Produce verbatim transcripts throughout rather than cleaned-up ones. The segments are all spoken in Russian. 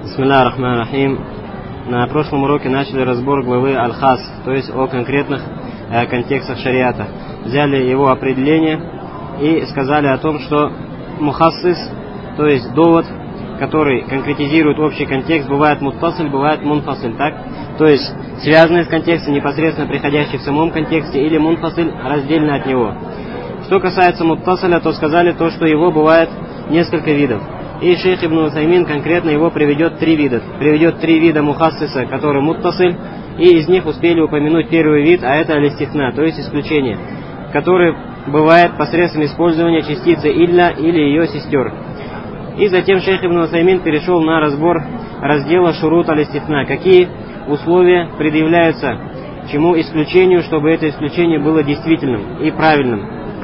Бисмилля ар-Рахман ар-Рахим. На прошлом уроке начали разбор главы Аль-Хас, то есть о конкретных э, контекстах шариата. Взяли его определение и сказали о том, что мухассис, то есть довод, который конкретизирует общий контекст, бывает муттасиль, бывает мунфасиль, так? То есть связанный с контекстом, непосредственно приходящий в самом контексте, или мунфасиль, раздельно от него. Что касается муттасиля, то сказали то, что его бывает несколько видов. И шейх Ибн Усаймин конкретно его приведет три вида. Приведет три вида мухассиса, который муттасиль, и из них успели упомянуть первый вид, а это алистифна, то есть исключение, который бывает посредством использования частицы илля или ее сестер. И затем шейх Ибн Усаймин перешел на разбор раздела шурут алистифна, какие условия предъявляются чему исключению, чтобы это исключение было действительным и правильным.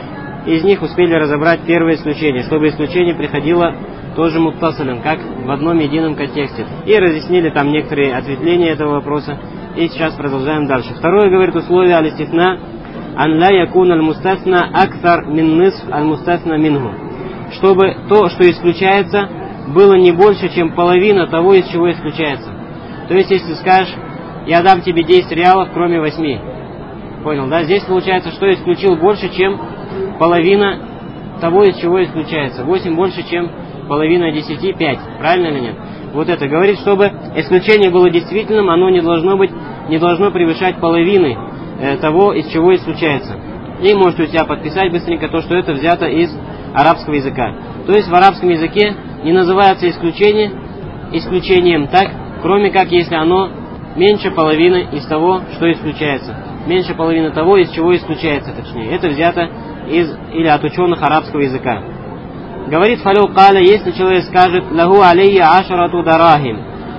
Из них успели разобрать первое исключение, чтобы исключение приходило тоже муттасилем, как в одном едином контексте. И разъяснили там некоторые ответвления этого вопроса. И сейчас продолжаем дальше. Второе, говорит, условие алистифна ан ла якун аль-мустасна акthar мин нисф аль-мустасна минху. Чтобы то, что исключается, было не больше, чем половина того, из чего исключается. То есть, если скажешь, я дам тебе десять реалов, кроме восьми. Понял, да? Здесь получается, что исключил больше, чем половина того, из чего исключается. восемь больше, чем половина десяти, пять. Правильно или нет? Вот это говорит, чтобы исключение было действительным, оно не должно быть, не должно превышать половины э, того, из чего исключается. И можете у себя подписать быстренько то, что это взято из арабского языка. То есть в арабском языке не называется исключение исключением так, кроме как если оно меньше половины из того, что исключается. Меньше половины того, из чего исключается, точнее. Это взято из или от ученых арабского языка. Говорит фалю каля, если человек скажет лаху алейя ашарату дарахим,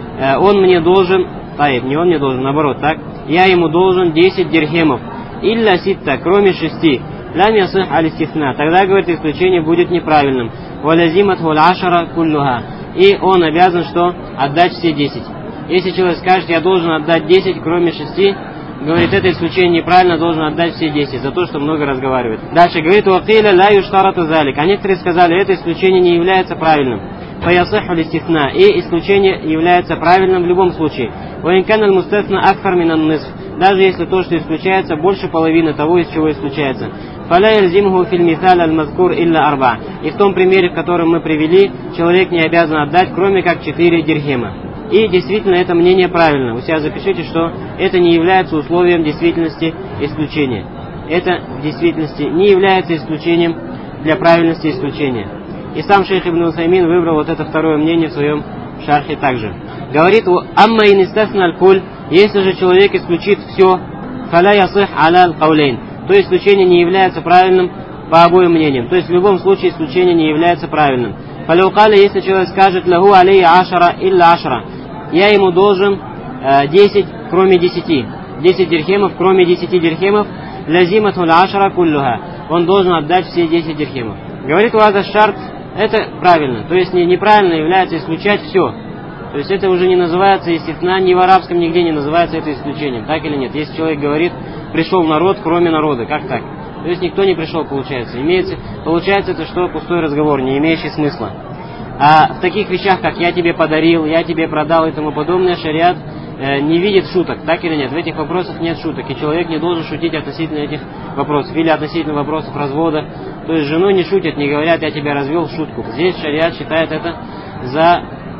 он мне должен, таиб, не он мне должен, наоборот, так, я ему должен десять дирхемов, илля ситта, кроме шести, лам ясых алистифна, тогда, говорит, исключение будет неправильным, валязимат хул ашара куллюха, и он обязан что? Отдать все десять. Если человек скажет, я должен отдать десять, кроме шести, говорит, это исключение неправильно, должен отдать все десять, за то, что много разговаривает. Дальше говорит, уакиля ла юштарату залик. А некоторые сказали, это исключение не является правильным. Фаясиху листифна. И исключение является правильным в любом случае. Ваинкан аль-мустасна акфар минан нисф. Даже если то, что исключается, больше половины того, из чего исключается. Фаля ялзимху филь мисаль аль-мазкур илля арба. И в том примере, в котором мы привели, человек не обязан отдать, кроме как четыре дирхема. И действительно это мнение правильно. Вы себя запишите, что это не является условием действительности исключения. Это в действительности не является исключением для правильности исключения. И сам шейх Ибн Усаймин выбрал вот это второе мнение в своем шархе также. Говорит, амма инистасна аль-куль, если же человек исключит все, фаля ясых аля аль-каулейн, то исключение не является правильным по обоим мнениям. То есть в любом случае исключение не является правильным. Фалюкаля, если человек скажет лаху алейя ашара илля ашара, я ему должен э, десять, кроме десяти. десять дирхемов, кроме десяти дирхемов, лязиматху ашара куллюха. Он должен отдать все десять дирхемов. Говорит уаза шарт, это правильно. То есть не, неправильно является исключать все. То есть это уже не называется, естественно, ни в арабском нигде не называется это исключением. Так или нет? Если человек говорит, пришел народ, кроме народа. Как так? То есть никто не пришел, получается. Имеется, получается это что? Пустой разговор, не имеющий смысла. А в таких вещах, как я тебе подарил, я тебе продал и тому подобное, шариат э, не видит шуток, так или нет? В этих вопросах нет шуток, и человек не должен шутить относительно этих вопросов. Или относительно вопросов развода. То есть жену не шутят, не говорят, я тебя развел в шутку. Здесь шариат считает это за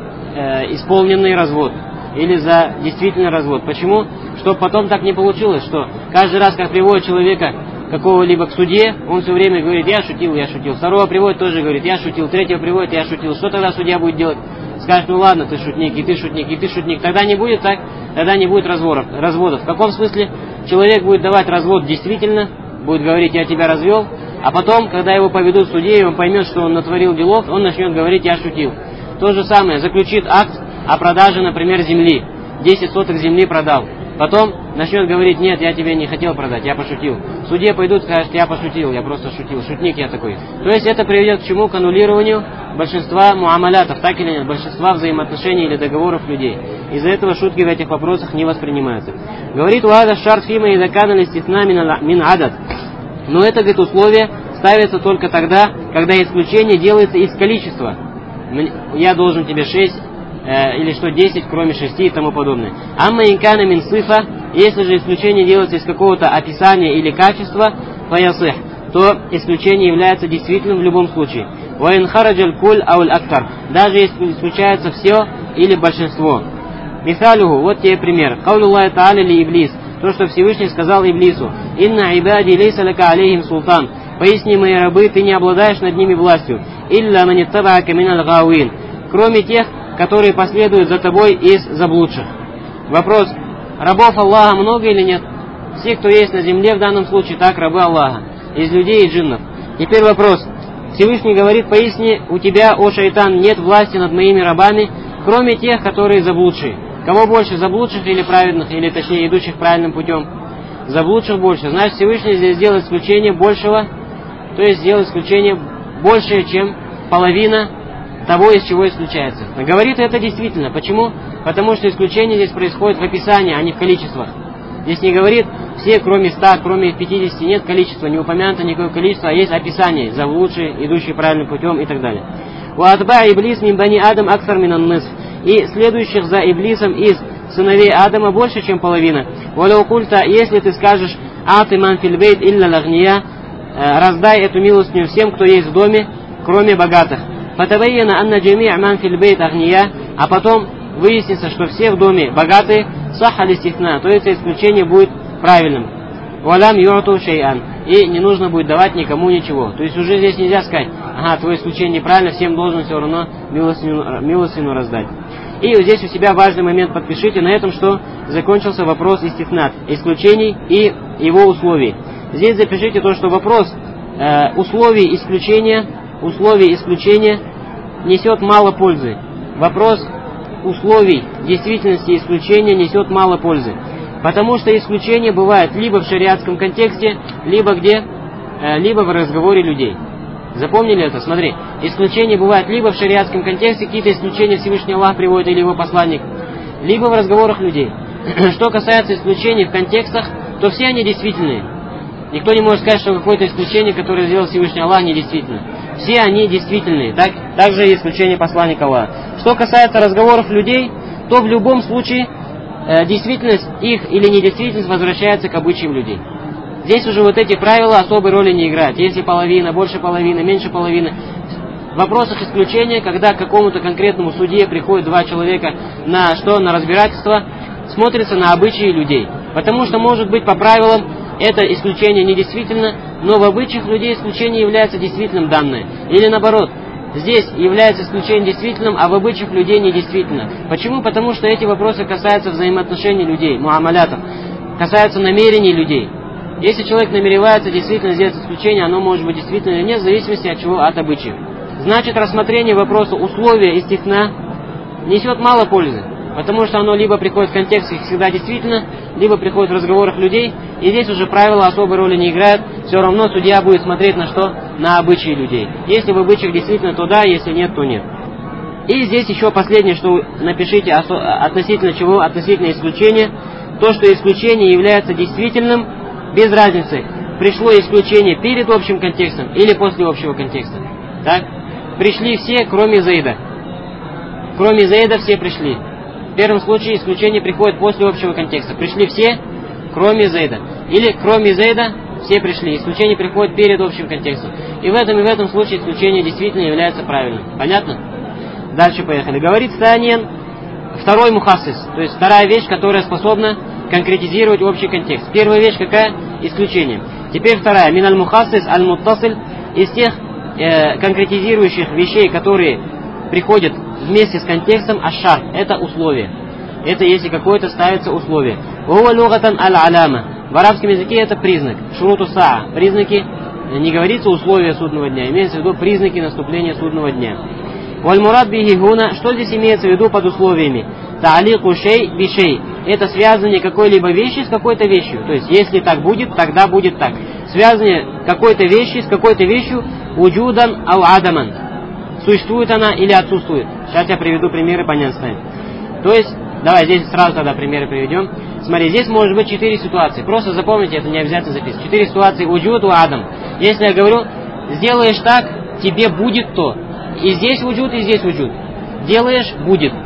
э, исполненный развод. Или за действительный развод. Почему? Чтобы потом так не получилось, что каждый раз, как приводит человека какого-либо к суде, он все время говорит, я шутил, я шутил. Второго приводит, тоже говорит, я шутил. Третьего приводит, я шутил. Что тогда судья будет делать? Скажет, ну ладно, ты шутник, и ты шутник, и ты шутник. Тогда не будет так, тогда не будет разводов. разводов. В каком смысле? Человек будет давать развод действительно, будет говорить, я тебя развел, а потом, когда его поведут в суде, и он поймет, что он натворил делов, он начнет говорить, я шутил. То же самое, заключит акт о продаже, например, земли. десять соток земли продал. Потом начнет говорить, нет, я тебе не хотел продать, я пошутил. В суде пойдут, скажут, я пошутил, я просто шутил, шутник я такой. То есть это приведет к чему? К аннулированию большинства муамалятов, так или нет, большинства взаимоотношений или договоров людей. Из-за этого шутки в этих вопросах не воспринимаются. Говорит уада шарт фима и заканали стисна мин адад. Но это, говорит, условие ставится только тогда, когда исключение делается из количества. Я должен тебе шесть э, или что десять, кроме шести и тому подобное. Амма инкана мин сифа, если же исключение делается из какого-то описания или качества, фаясих, то исключение является действительным в любом случае. Ва ин хараджаль куль ауль актар, даже если исключается все или большинство. Мисалюху, вот тебе пример. Каулюллахи та'аля ли иблис, то, что Всевышний сказал Иблису: «Инна ибади лейса лака алейхим султан». Поясни, мои рабы, ты не обладаешь над ними властью. «Илля маниттабаака миналь гауин», кроме тех, которые последуют за тобой из заблудших. Вопрос: рабов Аллаха много или нет? Все, кто есть на земле в данном случае, так, рабы Аллаха, из людей и джиннов. Теперь вопрос. Всевышний говорит: поясни, у тебя, о шайтан, нет власти над моими рабами, кроме тех, которые заблудшие. Кого больше, заблудших или праведных, или точнее идущих правильным путем? Заблудших больше. Значит, Всевышний здесь сделает исключение большего, то есть сделает исключение большее, чем половина того, из чего исключается. Но говорит это действительно. Почему? Потому что исключение здесь происходит в описании, а не в количествах. Здесь не говорит все, кроме ста, кроме пятидесяти, нет количества, не упомянуто никакое количество, а есть описание, заблудшие, идущие правильным путем и так далее. «Уатба иблис мин бани Адам аксар минан нисф», и следующих за Иблисом из сыновей Адама больше, чем половина. «Валяу культа», если ты скажешь: «Аты ман фил бейт илля лагния», раздай эту милостыню всем, кто есть в доме, кроме богатых. «Фатабайяна анна джами'а ман фил бейт агния», а потом выяснится, что все в доме богатые, сахха листихна, то есть исключение будет правильным. «Валам юату шей'ан», и не нужно будет давать никому ничего. То есть уже здесь нельзя сказать: ага, твое исключение неправильно, всем должен все равно милостину, милостину раздать. И вот здесь у себя важный момент подпишите на этом, что закончился вопрос истифнат, исключений и его условий. Здесь запишите то, что вопрос э, условий исключения, условий исключения несет мало пользы. Вопрос условий действительности исключения несет мало пользы. Потому что исключение бывает либо в шариатском контексте, либо где, э, либо в разговоре людей. Запомнили это? Смотри, исключения бывают либо в шариатском контексте, какие-то исключения Всевышний Аллах приводит или его посланник, либо в разговорах людей. Что касается исключений в контекстах, то все они действительные. Никто не может сказать, что какое-то исключение, которое сделал Всевышний Аллах, недействительно. Все они действительные. Так, также и исключение посланника Аллаха. Что касается разговоров людей, то в любом случае э, действительность их или недействительность возвращается к обычаям людей. Здесь уже вот эти правила особой роли не играют. Если половина, больше половины, меньше половины. В вопросах исключения, когда к какому-то конкретному судье приходят два человека на что? На разбирательство, смотрится на обычаи людей. Потому что, может быть, по правилам это исключение недействительно, но в обычаях людей исключение является действительным данное. Или наоборот, здесь является исключением действительным, а в обычаях людей недействительно. Почему? Потому что эти вопросы касаются взаимоотношений людей, муамалятов, касаются намерений людей. Если человек намеревается действительно сделать исключение, оно может быть действительно или нет, в зависимости от чего, от обычаев. Значит, рассмотрение вопроса условия истихна несет мало пользы, потому что оно либо приходит в контексте всегда действительно, либо приходит в разговорах людей, и здесь уже правила особой роли не играют, все равно судья будет смотреть на что? На обычаи людей. Если в обычаях действительно, то да, если нет, то нет. И здесь еще последнее, что напишите относительно чего, относительно исключения, то, что исключение является действительным, без разницы, пришло исключение перед общим контекстом или после общего контекста. Так? Пришли все, кроме Заида. Кроме Заида все пришли. В первом случае исключение приходит после общего контекста. Пришли все, кроме Заида. Или кроме Заида все пришли. Исключение приходит перед общим контекстом. И в этом и в этом случае исключение действительно является правильным. Понятно? Дальше поехали. Говорит Саниен, второй мухассис. То есть вторая вещь, которая способна конкретизировать общий контекст. Первая вещь какая? Исключение. Теперь вторая. Миналь мухассис аль-муттасиль. Из тех э, конкретизирующих вещей, которые приходят вместе с контекстом, ашар. Это условие. Это если какое-то ставится условие. Уа лугатан аль-аляма. В арабском языке это признак. Шуруту саа. Признаки, не говорится условия судного дня. Имеется в виду признаки наступления судного дня. Валь-мурад бихи гуна. Что здесь имеется в виду под условиями? Та'алику шей бишей. Это связывание какой-либо вещи с какой-то вещью. То есть, если так будет, тогда будет так. Связывание какой-то вещи с какой-то вещью уджудан ау адаман. Существует она или отсутствует. Сейчас я приведу примеры, понятно станет. То есть, давай здесь сразу тогда примеры приведем. Смотри, здесь может быть четыре ситуации. Просто запомните, это не обязательно записывать. Четыре ситуации уджуд у адам. Если я говорю, сделаешь так, тебе будет то. И здесь уджуд, и здесь уджуд. Делаешь, будет.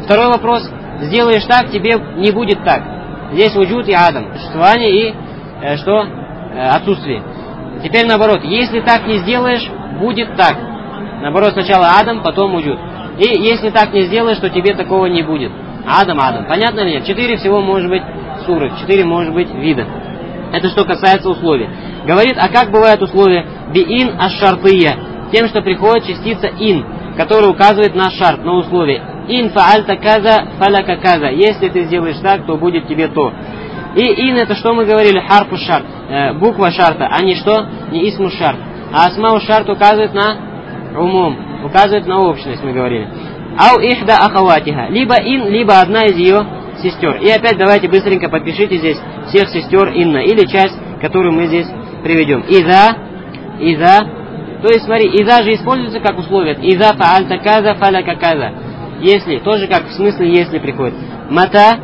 Второй вопрос. Сделаешь так, тебе не будет так. Здесь вуджуд и адам. Существование и э, что? Э, отсутствие. Теперь наоборот. Если так не сделаешь, будет так. Наоборот, сначала адам, потом вуджуд. И если так не сделаешь, то тебе такого не будет. Адам, адам. Понятно ли нет? Четыре всего может быть суры. Четыре может быть вида. Это что касается условий. Говорит, а как бывают условия? Би-ин аш-шартия. Тем, что приходит частица ин, которая указывает на шарт, на условие. Ин фаальта каза фаляка каза. Если ты сделаешь так, то будет тебе то. И ин это что мы говорили? Харфу шарт. Э, буква шарта, а не что? Не исму шарт. А асмау шарт указывает на умум, указывает на общность, мы говорили. Ау ихда ахаватиха. Либо ин, либо одна из ее сестер. И опять давайте быстренько подпишите здесь всех сестер инна, или часть, которую мы здесь приведем. Иза, иза. То есть смотри, иза же используется как условие. Иза фаальта каза фаляка каза. Если, тоже как в смысле если приходит. Мата,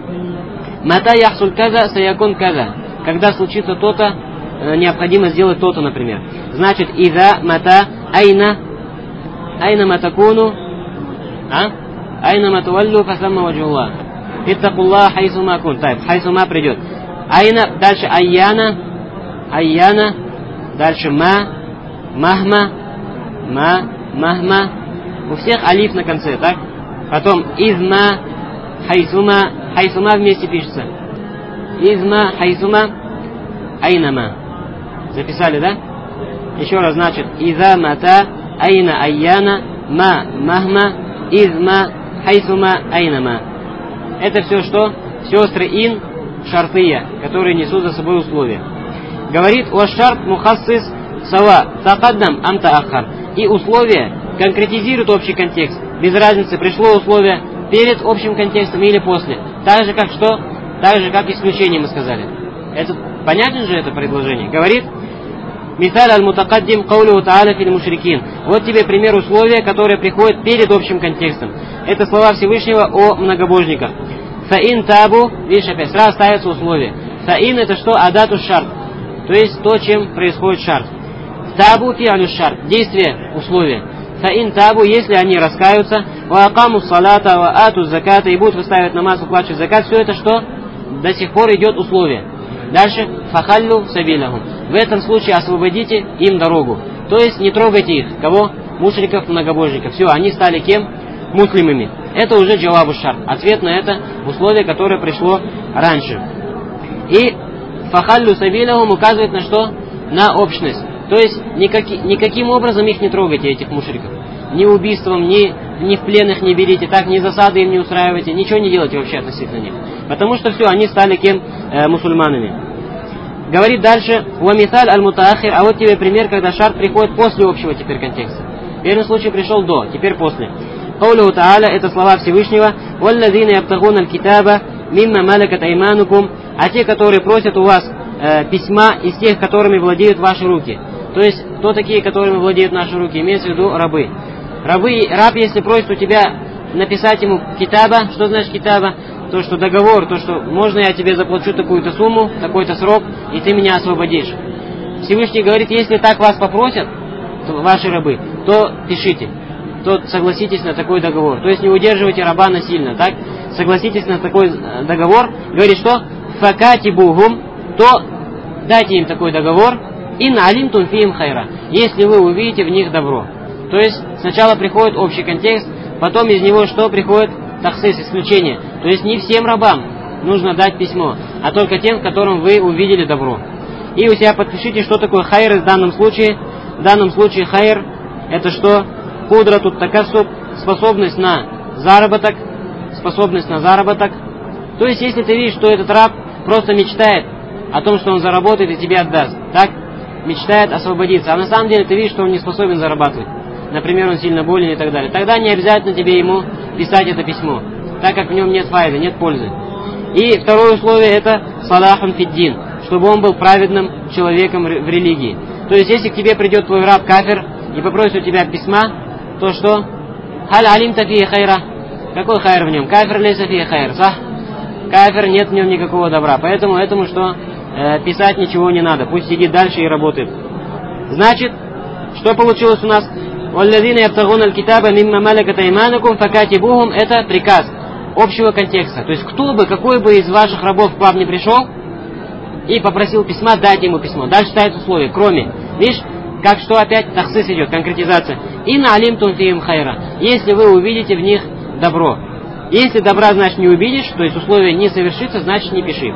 мата яхсуль каза саякун каза. Когда случится то-то, необходимо сделать то-то, например. Значит, иза, мата, айна, айна матакуну, а? Айна матуваллю фасамма ваджуллах. Иттакуллах хайсума кун. Так, хайсума придет. Айна, дальше айяна, айяна, дальше ма, махма, ма, махма. У всех алиф на конце, так? Потом изма, хайсума, хайсума вместе пишется. Изма, хайсума, айнама. Записали, да? Еще раз, значит, иза, мата, айна, айяна, ма, махма, изма, хайсума, айнама. Это все что? Сестры ин, шартия, которые несут за собой условия. Говорит, уашшарт мухассис сава, такаддам амта ахар. И условия конкретизируют общий контекст. Без разницы, пришло условие перед общим контекстом или после. Так же, как что? Так же, как исключение мы сказали. Это, понятно же это предложение? Говорит, мисаль аль-мутакаддим каулю та'аля фил мушрикин. Вот тебе пример условия, которое приходит перед общим контекстом. Это слова Всевышнего о многобожниках. Фаин табу, видишь, опять сразу ставится условие. Фаин это что? Адату шарт. То есть то, чем происходит шарт. Табу фи'алю шарт. Действие, условие. Фаин табу, если они раскаются, ва акаму салата, ва ату заката, и будут выставить намаз, уплачивать закат, все это что? До сих пор идет условие. Дальше, фахаллю сабилахум. В этом случае освободите им дорогу. То есть не трогайте их. Кого? Мушриков, многобожников. Все, они стали кем? Муслимами. Это уже джавабу шарт. Ответ на это условие, которое пришло раньше. И фахаллю сабилахум указывает на что? На общность. То есть никаки, никаким образом их не трогайте, этих мушриков. Ни убийством, ни, ни в плен их не берите, так, ни засады им не устраивайте, ничего не делайте вообще относительно них. Потому что все, они стали кем? Э, мусульманами. Говорит дальше, «Уамиталь аль-мутаахир», а вот тебе пример, когда шарт приходит после общего теперь контекста. В первом случае пришел до, теперь после. «Каулю та'аля» это слова Всевышнего, «Валлазина ябтагуна аль-китаба мимма малакат айманукум», а те, которые просят у вас э, письма из тех, которыми владеют ваши руки. То есть, кто такие, которыми владеют наши руки? Имеется в виду рабы. Рабы, раб, если просит у тебя написать ему китаба, что значит китаба? То, что договор, то, что можно я тебе заплачу такую-то сумму, такой-то срок, и ты меня освободишь. Всевышний говорит, если так вас попросят, то, ваши рабы, то пишите, то согласитесь на такой договор. То есть не удерживайте раба насильно, так? Согласитесь на такой договор. Говорит, что? Факатибухум, то дайте им такой договор, ин алимтум фиим хайра, если вы увидите в них добро. То есть сначала приходит общий контекст, потом из него что приходит? Тахсис, исключение. То есть не всем рабам нужно дать письмо, а только тем, в котором вы увидели добро. И у себя подпишите, что такое хайр в данном случае. В данном случае хайр это что? Кудра тут такасуб, способность на заработок, способность на заработок. То есть если ты видишь, что этот раб просто мечтает о том, что он заработает и тебе отдаст, так? Мечтает освободиться, а на самом деле ты видишь, что он не способен зарабатывать. Например, он сильно болен и так далее. Тогда не обязательно тебе ему писать это письмо, так как в нем нет файда, нет пользы. И второе условие это салахун фиддин, чтобы он был праведным человеком в религии. То есть, если к тебе придет твой раб кафир и попросит у тебя письма, то что? Халь алимта фи хайра. Какой хайр в нем? Кафир лейса фи хайр, сах? Кафир, нет в нем никакого добра. Поэтому этому что? Э, писать ничего не надо. Пусть сидит дальше и работает. Значит, что получилось у нас? «Валлазина ябтагуна аль-китаба мимма малакат айманукум факатибухум» это приказ. общего контекста. То есть кто бы, какой бы из ваших рабов к вам не пришел и попросил письма, дайте ему письмо. Дальше ставят условия, кроме. Видишь, как что опять тахсис идет, конкретизация. И на алимтум фиим хайра. Если вы увидите в них добро. Если добра, значит, не увидишь, то есть условие не совершится, значит, не пиши.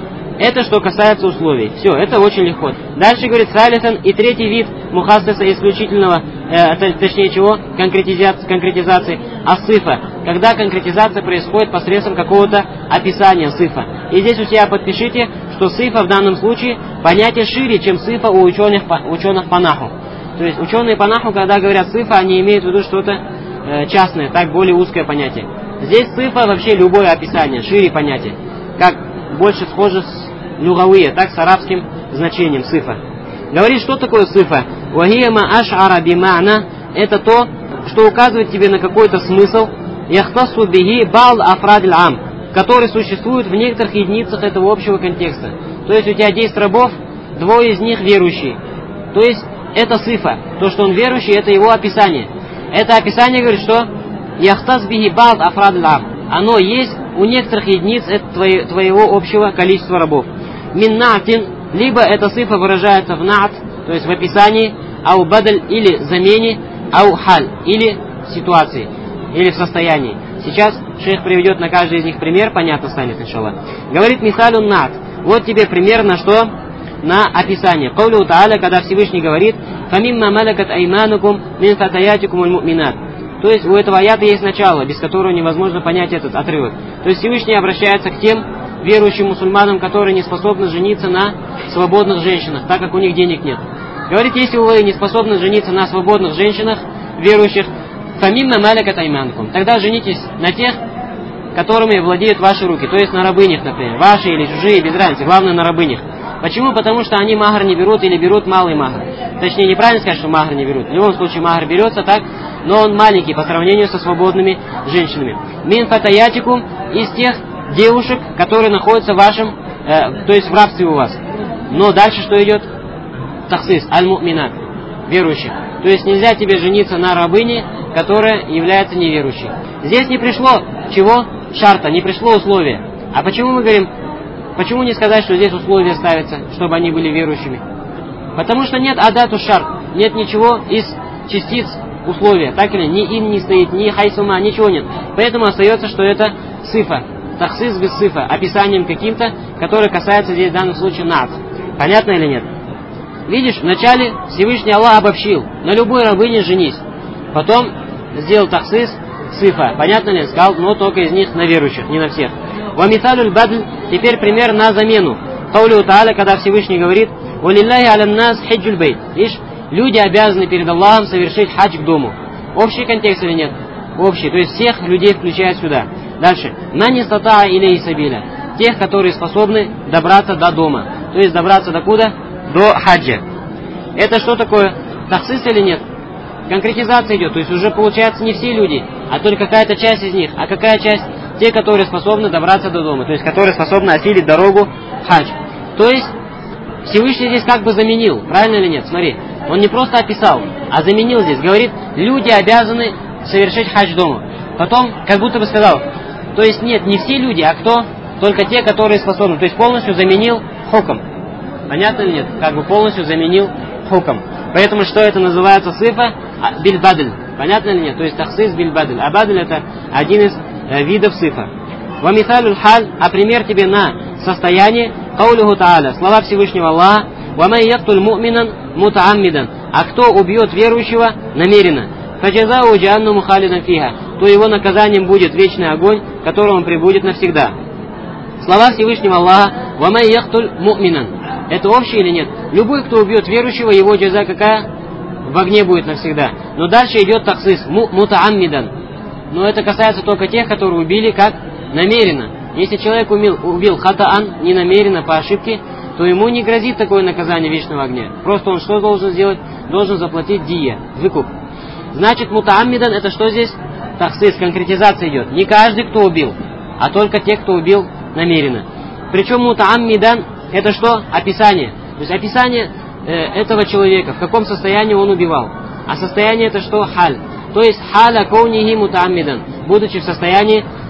Это что касается условий. Все, это очень легко. Дальше говорит салисан, и третий вид мухассиса исключительного, э, точнее чего, конкретизации, конкретизации асыфа. Когда конкретизация происходит посредством какого-то описания сыфа. И здесь у себя подпишите, что сыфа в данном случае понятие шире, чем сыфа у ученых, ученых по наху. То есть ученые по наху, когда говорят сыфа, они имеют в виду что-то э, частное, так более узкое понятие. Здесь сыфа вообще любое описание, шире понятие. Как больше схоже с люгавия, так с арабским значением сыфа. Говорит, что такое сыфа? Вахияма аш'ара бимана, это то, что указывает тебе на какой-то смысл, яхтасу бихи бал афрадиль ам, который существует в некоторых единицах этого общего контекста. То есть у тебя десять рабов, двое из них верующие. То есть это сыфа. То, что он верующий, это его описание. Это описание говорит, что яхтас бихи бал афрадиль ам. Оно есть у некоторых единиц твоего, твоего общего количества рабов. Мин на'тин, либо эта сыфа выражается в на'т, то есть в описании, ау бадаль или замене, ау халь, или в ситуации, или в состоянии. Сейчас шейх приведет на каждый из них пример, понятно станет, иншаллах. Говорит мисалюн на'т. Вот тебе пример на что? На описание. Каулю та'аля, когда Всевышний говорит, фамимма малакат айманукум мин фатаятикумуль му'минат. То есть у этого аята есть начало, без которого невозможно понять этот отрывок. То есть Всевышний обращается к тем верующим мусульманам, которые не способны жениться на свободных женщинах, так как у них денег нет. Говорит, если вы не способны жениться на свободных женщинах, верующих, фамимма малакат айманукум, тогда женитесь на тех, которыми владеют ваши руки, то есть на рабынях, например, ваши или чужие, без разницы, главное на рабынях. Почему? Потому что они махр не берут или берут малый махр. Точнее, неправильно сказать, что махр не берут. В любом случае махр берется так, но он маленький по сравнению со свободными женщинами. Мин фатаятикум, из тех девушек, которые находятся в вашем, э, то есть в рабстве у вас. Но дальше что идет? Тахсис, аль-му'минат, верующих. То есть нельзя тебе жениться на рабыне, которая является неверующей. Здесь не пришло чего? Шарта, не пришло условия. А почему мы говорим, почему не сказать, что здесь условия ставятся, чтобы они были верующими? Потому что нет адату шарт, нет ничего из частиц условия, так или ни ин не стоит, ни хайсума, ничего нет. Поэтому остается, что это сыфа, тахсис без сыфа, описанием каким-то, которое касается здесь в данном случае на'т. Понятно или нет? Видишь, вначале Всевышний Аллах обобщил, на любой рабыне женись. Потом сделал тахсис, сыфа. Понятно ли? Сказал, но только из них на верующих, не на всех. Вамиталюль бадль, теперь пример на замену. Каулю та'аля, когда Всевышний говорит, валиллахи алям нас хиджуль бейт. Видишь, люди обязаны перед Аллахом совершить хадж к дому. Общий контекст или нет? Общий, то есть всех людей включают сюда. Дальше. Ман истатаа илейхи сабиля. Тех, которые способны добраться до дома. То есть добраться до куда? До хаджа. Это что такое? Тахсис или нет? Конкретизация идет. То есть уже получается не все люди, а только какая-то часть из них. А какая часть? Те, которые способны добраться до дома. То есть которые способны осилить дорогу хадж. То есть Всевышний здесь как бы заменил. Правильно или нет? Смотри. Он не просто описал, а заменил здесь. Говорит, люди обязаны совершить хадж дома. Потом как будто бы сказал, то есть нет, не все люди, а кто? Только те, которые способны. То есть полностью заменил хукм. Понятно или нет? Как бы полностью заменил хукм. Поэтому что это называется сыфа? Биль-бадль. Понятно или нет? То есть тахсис биль-бадль. А бадль это один из э, видов сыфа. Вамиталюль халь, а пример тебе на состояние, каулюху та'аля, слова Всевышнего Аллаха, вамай яктуль му'минан мутааммидан, а кто убьет верующего намеренно, фаджазау джаннуму халидан фиха, то его наказанием будет вечный огонь, в котором он пребудет навсегда. Слова Всевышнего Аллаха, вамай яктуль му'минан, это общее или нет? Любой, кто убьет верующего, его джаза какая? В огне будет навсегда. Но дальше идет тахсис, мутааммидан. Но это касается только тех, которые убили как намеренно. Если человек убил, убил хатаан, не намеренно, по ошибке, то ему не грозит такое наказание вечного огня. Просто он что должен сделать? Должен заплатить дия, выкуп. Значит, мутааммидан это что здесь? Тахсис, конкретизация идет. Не каждый, кто убил, а только те, кто убил намеренно. Причем мутааммидан это что? Описание. То есть описание э, этого человека, в каком состоянии он убивал. А состояние это что? Халь. То есть халя коунихи мутааммидан, будучи в состоянии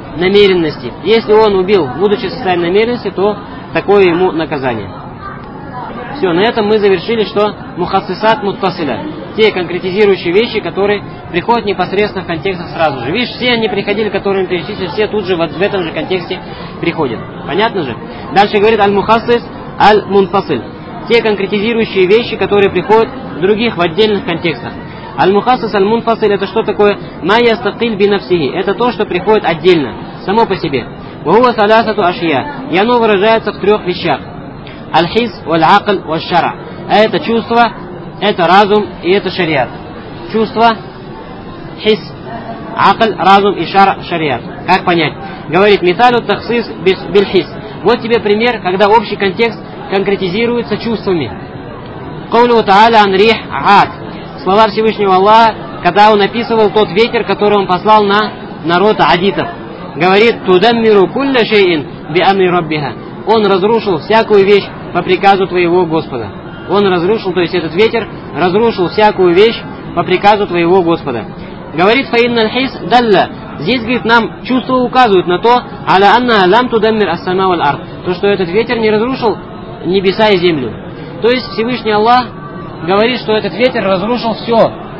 намеренности. Если он убил, будучи в состоянии намеренности, то такое ему наказание. Все, на этом мы завершили, что мухассисат муттасиля. Те конкретизирующие вещи, которые приходят непосредственно в контекстах сразу же. Видишь, все они приходили, которые мы перечислили, все тут же вот в этом же контексте приходят. Понятно же? Дальше говорит аль-мухассис аль-мунфасиль. Те конкретизирующие вещи, которые приходят в других, в отдельных контекстах. Аль-мухассис аль-мунфасиль — это что такое? Ма ястакиль бинавсихи. Это то, что приходит отдельно, само по себе. Вахуа саласату ашия. И оно выражается в трех вещах. Аль-хис, валь-акл, валь-шара. Это чувство, это разум и это шариат. Чувство, хис, акл, разум и шар, шариат. Как понять? Говорит, миталю тахсис биль-хис. Вот тебе пример, когда общий контекст конкретизируется чувствами. Каулю та'аля ан рих ад. Слова Всевышнего Аллаха, когда он описывал тот ветер, который он послал на народ адитов. Говорит, тудаммиру кулля шейин би амри раббиха. Он разрушил всякую вещь по приказу твоего Господа. Он разрушил, то есть этот ветер разрушил всякую вещь по приказу твоего Господа. Говорит, фаинналь хис далла. Здесь, говорит, нам чувства указывают на то, аля анна лам тудаммир ас-сама валь ард. То, что этот ветер не разрушил небеса и землю. То есть Всевышний Аллах говорит, что этот ветер разрушил все.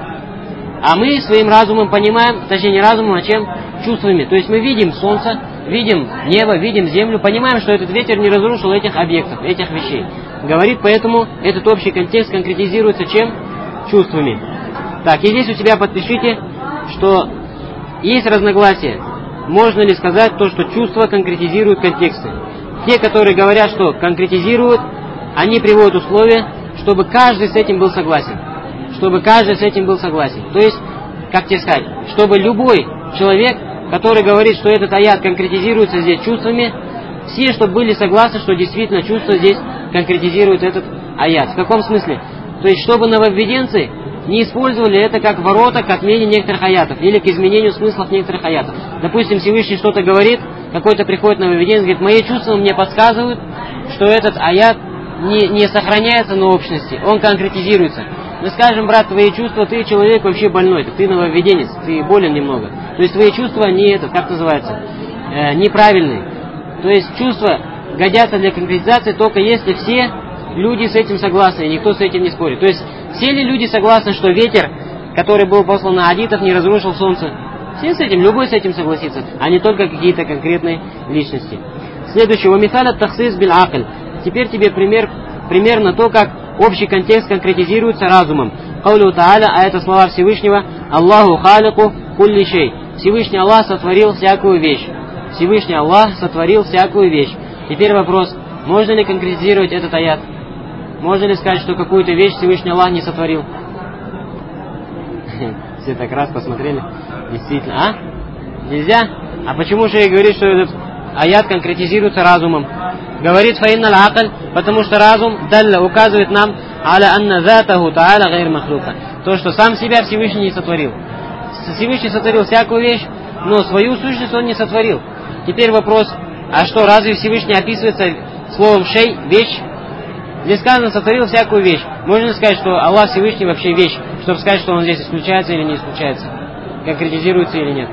А мы своим разумом понимаем, точнее не разумом, а чем? Чувствами. То есть мы видим солнце, видим небо, видим землю, понимаем, что этот ветер не разрушил этих объектов, этих вещей. Говорит, поэтому этот общий контекст конкретизируется чем? Чувствами. Так, и здесь у себя подпишите, что есть разногласия. Можно ли сказать то, что чувства конкретизируют контексты? Те, которые говорят, что конкретизируют, они приводят условия, чтобы каждый с этим был согласен. Чтобы каждый с этим был согласен. То есть, как тебе сказать, чтобы любой человек, который говорит, что этот аят конкретизируется здесь чувствами, все, чтобы были согласны, что действительно чувства здесь конкретизируют этот аят. В каком смысле? То есть, чтобы нововведенцы не использовали это как ворота к отмене некоторых аятов или к изменению смыслов некоторых аятов. Допустим, Всевышний что-то говорит, какой-то приходит нововведенец, говорит, мои чувства мне подсказывают, что этот аят не, не сохраняется на общности, он конкретизируется. Мы скажем, брат, твои чувства, ты человек вообще больной, ты нововведенец, ты болен немного. То есть твои чувства не это, как называется, э, неправильные. То есть чувства годятся для конкретизации только если все люди с этим согласны, и никто с этим не спорит. То есть все ли люди согласны, что ветер, который был послан на адитов, не разрушил солнце? Все с этим, любой с этим согласится, а не только какие-то конкретные личности. Следующее, вамиталя тахсис биль акль. Теперь тебе пример, пример на то, как общий контекст конкретизируется разумом. Каулю та'аля, а это слова Всевышнего, Аллаху халику кулли шей. Всевышний Аллах сотворил всякую вещь. Всевышний Аллах сотворил всякую вещь. Теперь вопрос, можно ли конкретизировать этот аят? Можно ли сказать, что какую-то вещь Всевышний Аллах не сотворил? Все так раз посмотрели. Действительно, а? Нельзя? А почему же и говорит, что этот аят конкретизируется разумом? Говорит фаинналь акль, потому что разум далля указывает нам аля анна затаху та'аля гайр махлука. То, что сам себя Всевышний не сотворил. Всевышний сотворил всякую вещь, но свою сущность он не сотворил. Теперь вопрос, а что, разве Всевышний описывается словом шей, вещь? Здесь сказано, сотворил всякую вещь. Можно сказать, что Аллах Всевышний вообще вещь, чтобы сказать, что он здесь исключается или не исключается, конкретизируется или нет.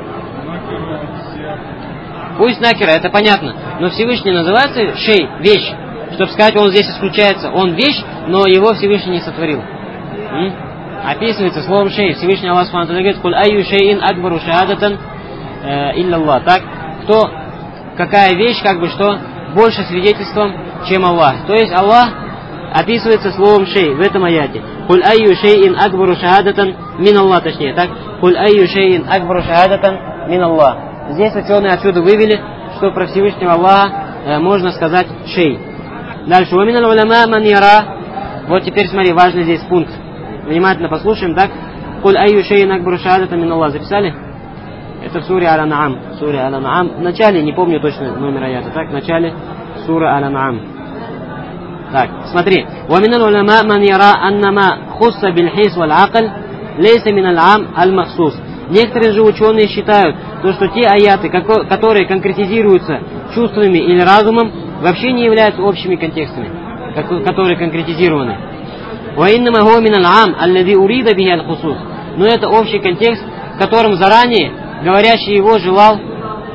Пусть накера, это понятно, но Всевышний называется шей, вещь, чтобы сказать, он здесь исключается. Он вещь, но его Всевышний не сотворил. М? Описывается словом шей. Всевышний Аллах Субхану ва Тааля говорит, «Куль айю шейин акбару шахадатан илля-Аллах». Так, кто, какая вещь, как бы что, больше свидетельством, чем Аллах. То есть Аллах описывается словом шей в этом аяте. «Куль айю шейин акбару шахадатан мин Аллах», точнее, так, «Куль айю шейин акбару шахадатан мин Аллах». Здесь ученые отсюда вывели, что про Всевышнего Аллаха э, можно сказать шей. Дальше. «Ваминал уляма ман яра». Вот теперь смотри, важный здесь пункт. Внимательно послушаем, так? «Куль айю шейин акбару шахадатан мин Аллах». Записали? Это в суре Аль-Ан'ам. Суре Аль-Ан'ам. В начале, не помню точно номер аята, так? В начале суры Аль-Ан'ам. Так, смотри. وَمِنَ الْعُلَمَاءِ مَنْ يَرَى أَنَّمَا خُصَّ بِالْحِسْ وَالْعَقْلِ لَيْسَ مِنَ الْعَامِ الْمَخْصُوص. Некоторые же ученые считают, то, что те аяты, которые конкретизируются чувствами или разумом, вообще не являются общими контекстами, которые конкретизированы. وَإِنَّمَا هُوَ مِنَ الْعَامِ الَّذِي أُرِيدَ بِهِ الْخُصُوص. Но это общий контекст, в котором заранее говорящий его желал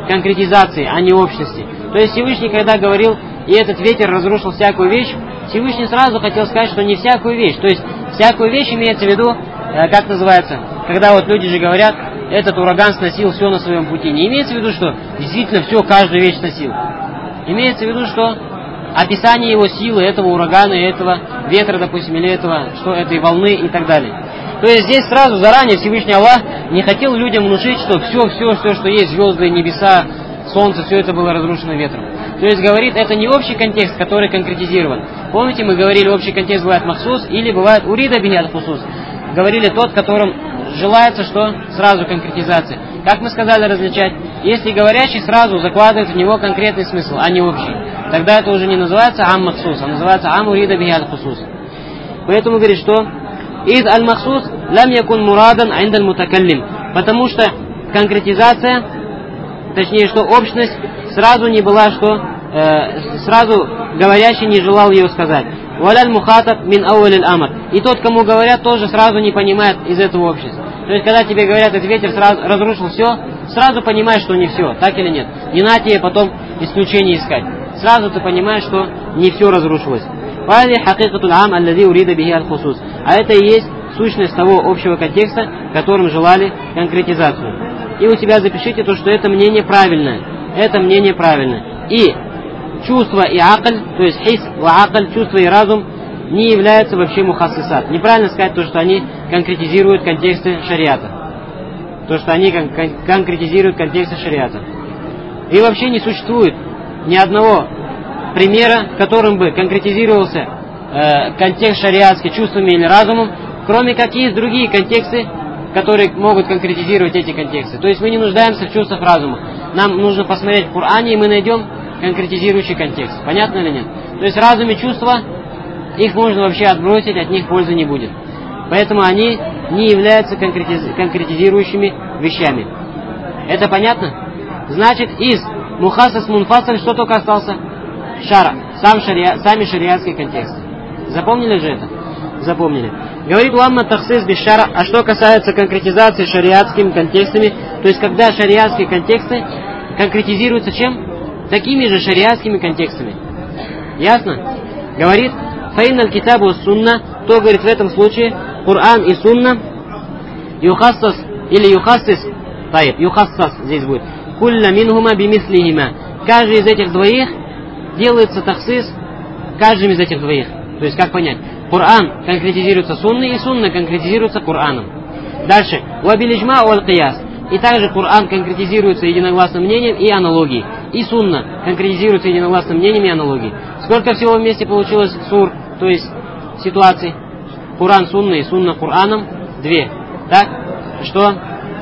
конкретизации, а не общности. То есть Всевышний, когда говорил, и этот ветер разрушил всякую вещь, Всевышний сразу хотел сказать, что не всякую вещь. То есть всякую вещь имеется в виду, э, как называется, когда вот люди же говорят, этот ураган сносил все на своем пути. Не имеется в виду, что действительно все, каждую вещь сносил. Имеется в виду, что описание его силы, этого урагана, этого ветра, допустим, или этого, что этой волны и так далее. То есть здесь сразу заранее Всевышний Аллах не хотел людям внушить, что все, все, все, что есть, звезды, небеса, солнце, все это было разрушено ветром. То есть говорит, это не общий контекст, который конкретизирован. Помните, мы говорили, общий контекст бывает махсус или бывает урида бихи аль-хусус. Говорили тот, которым желается, что сразу конкретизация. Как мы сказали различать, если говорящий сразу закладывает в него конкретный смысл, а не общий, тогда это уже не называется ам махсус, а называется ам урида бихи аль-хусус. Поэтому говорит, что из аль-махсус лам якун мурадан айнд аль-мутакаллим, потому что конкретизация, точнее, что общность сразу не была, что э, сразу говорящий не желал ее сказать. Валяль мухатаб мин ауалил амр. И тот, кому говорят, тоже сразу не понимает из этого общества. То есть, когда тебе говорят, этот ветер сразу разрушил все, сразу понимаешь, что не все, так или нет. Не надо тебе потом исключение искать. Сразу ты понимаешь, что не все разрушилось. А это и есть сущность того общего контекста, которым желали конкретизацию. И у тебя запишите то, что это мнение правильное. Это мнение правильное. И чувство и акль, то есть хис ва акль, чувство и разум, не являются вообще мухассисат. Неправильно сказать то, что они конкретизируют контексты шариата. То, что они кон- кон- конкретизируют контексты шариата. И вообще не существует ни одного примера, которым бы конкретизировался э, контекст шариатский чувствами или разумом, кроме как есть другие контексты, которые могут конкретизировать эти контексты. То есть мы не нуждаемся в чувствах разума. Нам нужно посмотреть в Коране, и мы найдем конкретизирующий контекст. Понятно или нет? То есть разум и чувства, их можно вообще отбросить, от них пользы не будет. Поэтому они не являются конкретиз... конкретизирующими вещами. Это понятно? Значит, из мухасас мунфасаль что только остался? Шара. Сам шариа... Сами шариатские контексты. Запомнили же это? Запомнили. Говорит уамма тахсис без шара. А что касается конкретизации шариатскими контекстами, то есть когда шариатские контексты конкретизируются чем? Такими же шариатскими контекстами. Ясно? Говорит, фаинналь китабу сунна, то говорит в этом случае, Коран и сунна, юхассас или юхассис, таиб, юхассас здесь будет, кулля минхума бимислихима. Каждый из этих двоих делается тахсис каждым из этих двоих. То есть как понять? Коран конкретизируется сунной, и сунна конкретизируется Кораном. Дальше, уабилиджма уаль кияс. И также Коран конкретизируется единогласным мнением и аналогией. И сунна конкретизируется единогласным мнением и аналогией. Сколько всего вместе получилось сур, то есть ситуаций? Коран сунна и сунна Кораном две. Так? Что?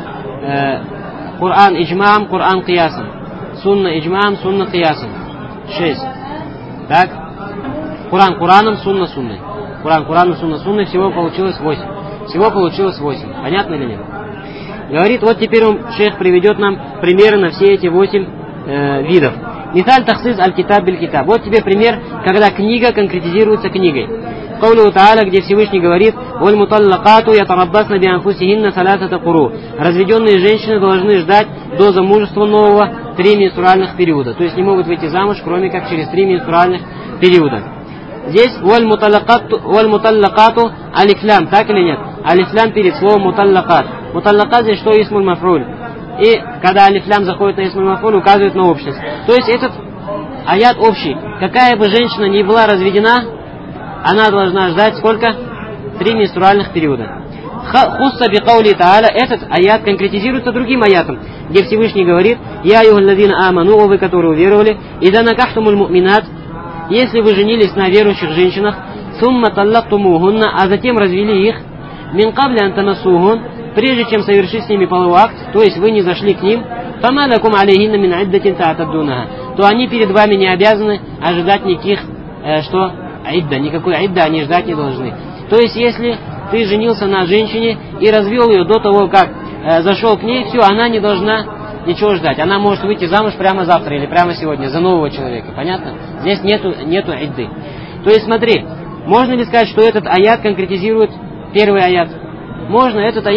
Э, Коран иджмаам, Коран киясом. Сунна иджмаам, сунна киясом. Шесть. Так? Коран Кораном, сунна сунной. Коран Кораном, сунна сунной. Всего получилось восемь. Всего получилось восемь. Понятно или нет? Говорит, вот теперь он, шейх, приведет нам примеры на все эти восемь э, видов. Мисаль тахсис аль-китаб биль-китаб. Вот тебе пример, когда книга конкретизируется книгой. Каулу Тааля, где Всевышний говорит, «Воль муталлакату ятараббасна бианфусихинна саласата куру». Разведенные женщины должны ждать до замужества нового три менструальных периода. То есть не могут выйти замуж, кроме как через три менструальных периода. Здесь «Воль муталлакату алифлям», так или нет? Алифлям перед словом муталлакат. Муталлакат здесь что? Исмуль мафруль. И когда алифлям заходит на исмуль мафруль, указывает на общность. То есть этот аят общий. Какая бы женщина ни была разведена, она должна ждать сколько? Три менструальных периода. Хусса би каули тааля. Этот аят конкретизируется другим аятом, где Всевышний говорит, «Я аюхалладина аману, о вы, которые уверовали, ида накахтумуль му'минат, если вы женились на верующих женщинах, сумма таллактумухунна, а затем развели их, мин кабли антанасухун, прежде чем совершить с ними половой акт, то есть вы не зашли к ним, фама лакум алейхинна мин иддатин та'таддунаха, то они перед вами не обязаны ожидать никаких, э, что, идда, никакой идда они ждать не должны. То есть если ты женился на женщине и развел ее до того, как э, зашел к ней, все, она не должна ничего ждать. Она может выйти замуж прямо завтра или прямо сегодня за нового человека. Понятно? Здесь нету, нету идды. То есть смотри, можно ли сказать, что этот аят конкретизирует первый аят? Можно. Этот аят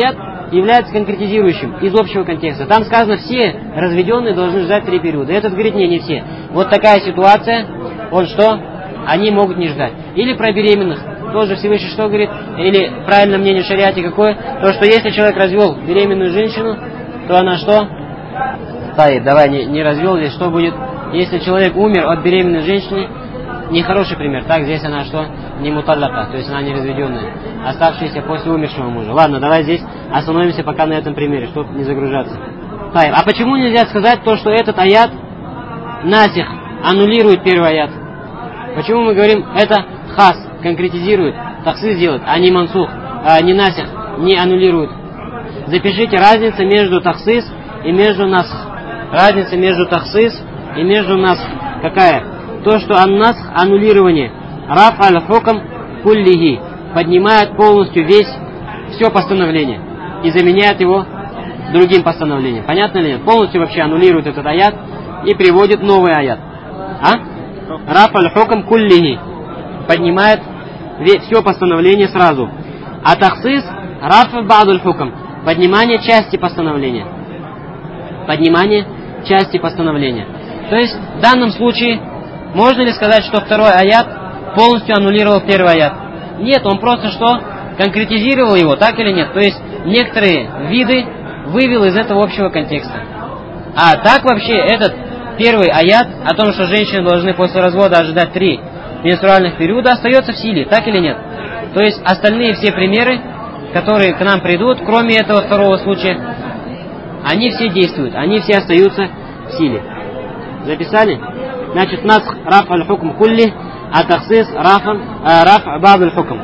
является конкретизирующим из общего контекста. Там сказано, все разведенные должны ждать три периода. Этот говорит, не, не все. Вот такая ситуация, он что? Они могут не ждать. Или про беременных. Тоже Всевышний что говорит? Или правильное мнение в шариате какое? То, что если человек развел беременную женщину, то она что? Таит, давай, не, не развел здесь, что будет? Если человек умер от беременной женщины, нехороший пример. Так, здесь она что? Не муталлака, то есть она не разведенная, оставшаяся после умершего мужа. Ладно, давай здесь остановимся пока на этом примере, чтобы не загружаться. Таит. А почему нельзя сказать то, что этот аят насих аннулирует первый аят? Почему мы говорим, это хас, конкретизирует, таксис делает, а не мансух, а не насих, не аннулирует? Запишите разницу между таксис и между насх. Разница между таксис и между насх какая? То, что ан-насх, аннулирование, раф аль-хукам куллихи, поднимает полностью весь, все постановление и заменяет его другим постановлением. Понятно ли? Полностью вообще аннулирует этот аят и приводит новый аят. А? Раф аль-хукам куллихи, поднимает все постановление сразу. А таксис, раф ба'д аль-хукам, поднимание части постановления. Поднимание части постановления. То есть в данном случае можно ли сказать, что второй аят полностью аннулировал первый аят? Нет, он просто что? Конкретизировал его, так или нет? То есть некоторые виды вывел из этого общего контекста. А так вообще этот первый аят о том, что женщины должны после развода ожидать три менструальных периода, остается в силе, так или нет? То есть остальные все примеры, которые к нам придут, кроме этого второго случая, они все действуют, они все остаются в силе. Записали? Значит, насх раф аль-хукм кулли, а таксис раф ба'д аль-хукм.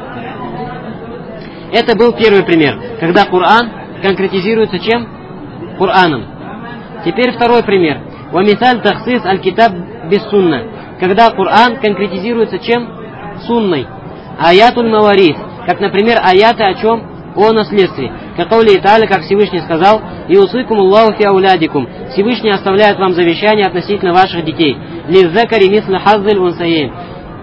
Это был первый пример, когда Коран конкретизируется чем? Кораном. Теперь второй пример. Вамисаль таксис аль-китаб без сунна. Когда Коран конкретизируется чем? Сунной. Аятуль маварис. Как, например, аяты о чем? О наследстве. Катаули Итали, как Всевышний сказал, и усыкум Аллаху фи аулядикум. Всевышний оставляет вам завещание относительно ваших детей. Лиззакари мисла хаззиль унсаейн.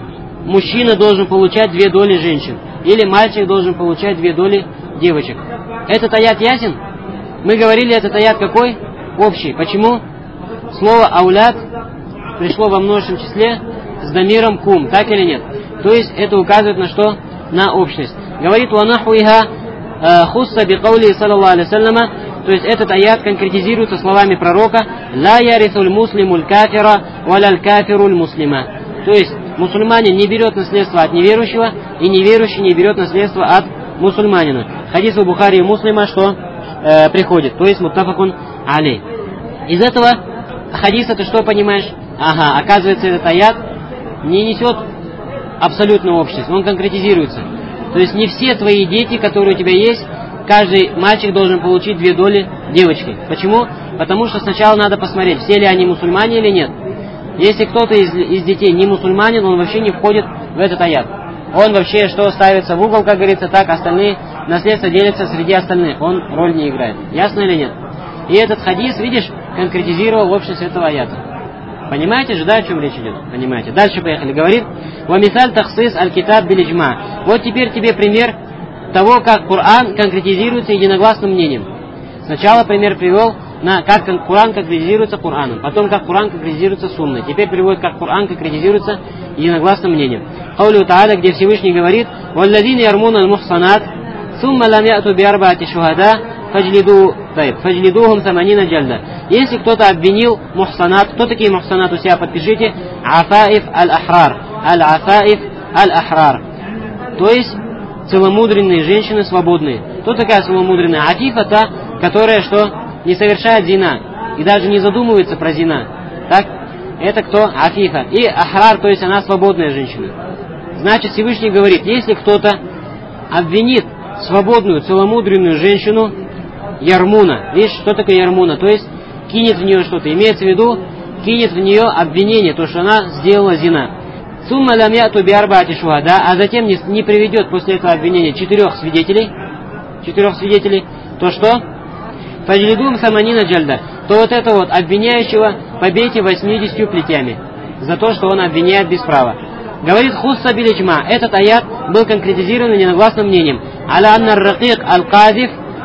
Мужчина должен получать две доли женщин. Или мальчик должен получать две доли девочек. Этот аят ясен? Мы говорили, этот аят какой? Общий. Почему? Слово ауляд пришло во множественном числе с дамиром кум. Так или нет? То есть это указывает на что? На общность. Говорит ванахуиха хусса бикаули саллаллаху алейхи саллама. То есть этот аят конкретизируется словами пророка ла ярисуль муслимуль кафира валяль кафируль муслима. То есть мусульманин не берет наследство от неверующего, и неверующий не берет наследство от мусульманина. Хадис у Бухари и Муслима, что э, приходит, то есть муттафакун алей. Из этого хадиса ты что понимаешь? Ага, оказывается, этот аят не несет абсолютную общность, он конкретизируется. То есть не все твои дети, которые у тебя есть, каждый мальчик должен получить две доли девочки. Почему? Потому что сначала надо посмотреть, все ли они мусульмане или нет. Если кто-то из, из детей не мусульманин, он вообще не входит в этот аят. Он вообще что ставится в угол, как говорится, так остальные наследство делятся среди остальных. Он роль не играет. Ясно или нет? И этот хадис, видишь, конкретизировал общность этого аята. Понимаете же, да, о чем речь идет? Понимаете. Дальше поехали. Говорит, «Вамисаль таксис аль-китаб билиджма». Вот теперь тебе пример того, как Коран конкретизируется единогласным мнением. Сначала пример привел, на как Коран конкретизируется Кораном, потом как Коран конкретизируется Сунной. Теперь приводит, как Коран конкретизируется единогласным мнением. Хаулю Тааля, где Всевышний говорит, «Валладин ярмуна аль-мухсанат, сумма лам яту биарбаати шухада, фаджлидухум саманина джальда». Если кто-то обвинил мухсанат, кто такие мухсанат, у себя подпишите, афаиф аль-ахрар, аль-афаиф аль-ахрар. То есть целомудренные женщины свободные. Кто такая целомудренная? Афифа та, которая что? Не совершает зина и даже не задумывается про зина. Так? Это кто? Афифа. И ахрар, то есть она свободная женщина. Значит, Всевышний говорит, если кто-то обвинит свободную, целомудренную женщину, ярмуна. Видишь, что такое ярмуна? То есть кинет в нее что-то. Имеется в виду, кинет в нее обвинение, то, что она сделала зина. Сумма лам яту биарбаати шухада, а затем не, не приведет после этого обвинения четырех свидетелей, четырех свидетелей, то что? Фаджлидум саманина джальда, то вот это вот обвиняющего побейте восьмидесятью плетями за то, что он обвиняет без права. Говорит хусса билиджма, этот аят был конкретизирован единогласным мнением. Аля анна ракик аль-казиф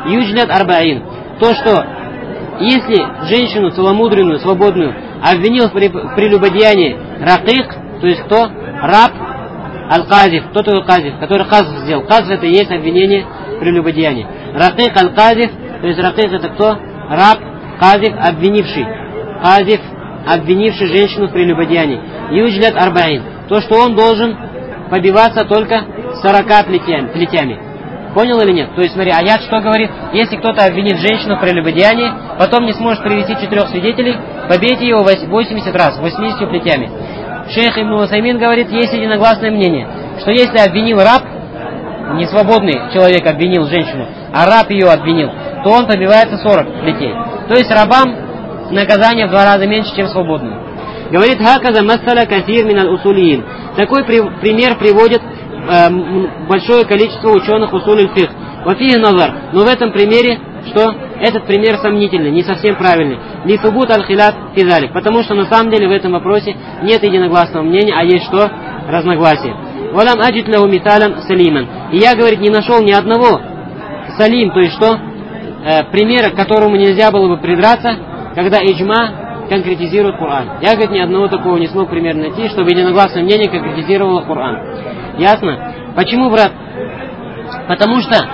юджлят арбаин. То, что если женщину целомудренную, свободную обвинил в прелюбодеянии ракик, то есть кто? Раб, аль-казиф. Кто такой казиф? Который казиф сделал. Казиф это и есть обвинение в прелюбодеянии. Ракик, аль-казиф, то есть ракик это кто? Раб, казиф, обвинивший. Казиф, обвинивший женщину в прелюбодеянии. Юджлят арбаин. То, что он должен побиваться только сорока плетями. плетями. Понял или нет? То есть, смотри, аят что говорит? Если кто-то обвинит женщину в прелюбодеянии, потом не сможет привести четырех свидетелей, побейте его восемьдесят раз, восьмидесятью плетями. Шейх Ибн Усаймин говорит, есть единогласное мнение, что если обвинил раб, несвободный человек обвинил женщину, а раб ее обвинил, то он побивается сорок плетей. То есть рабам наказание в два раза меньше, чем свободным. Говорит, хаказа массаля касир миналь усулиин. Такой при, пример приводит э, большое количество ученых усуль фих. Вафихи назар. Но в этом примере, что этот пример сомнительный, не совсем правильный. Лифубут аль-хилат физалик. Потому что на самом деле в этом вопросе нет единогласного мнения, а есть что? Разногласие. Валам аджит лаху миталан салиман. И я, говорит, не нашел ни одного салим, то есть что? Э, примера, к которому нельзя было бы придраться, когда иджма конкретизирует Коран. Я, говорит, ни одного такого не смог примерно найти, чтобы единогласное мнение конкретизировало Коран. Ясно? Почему, брат? Потому что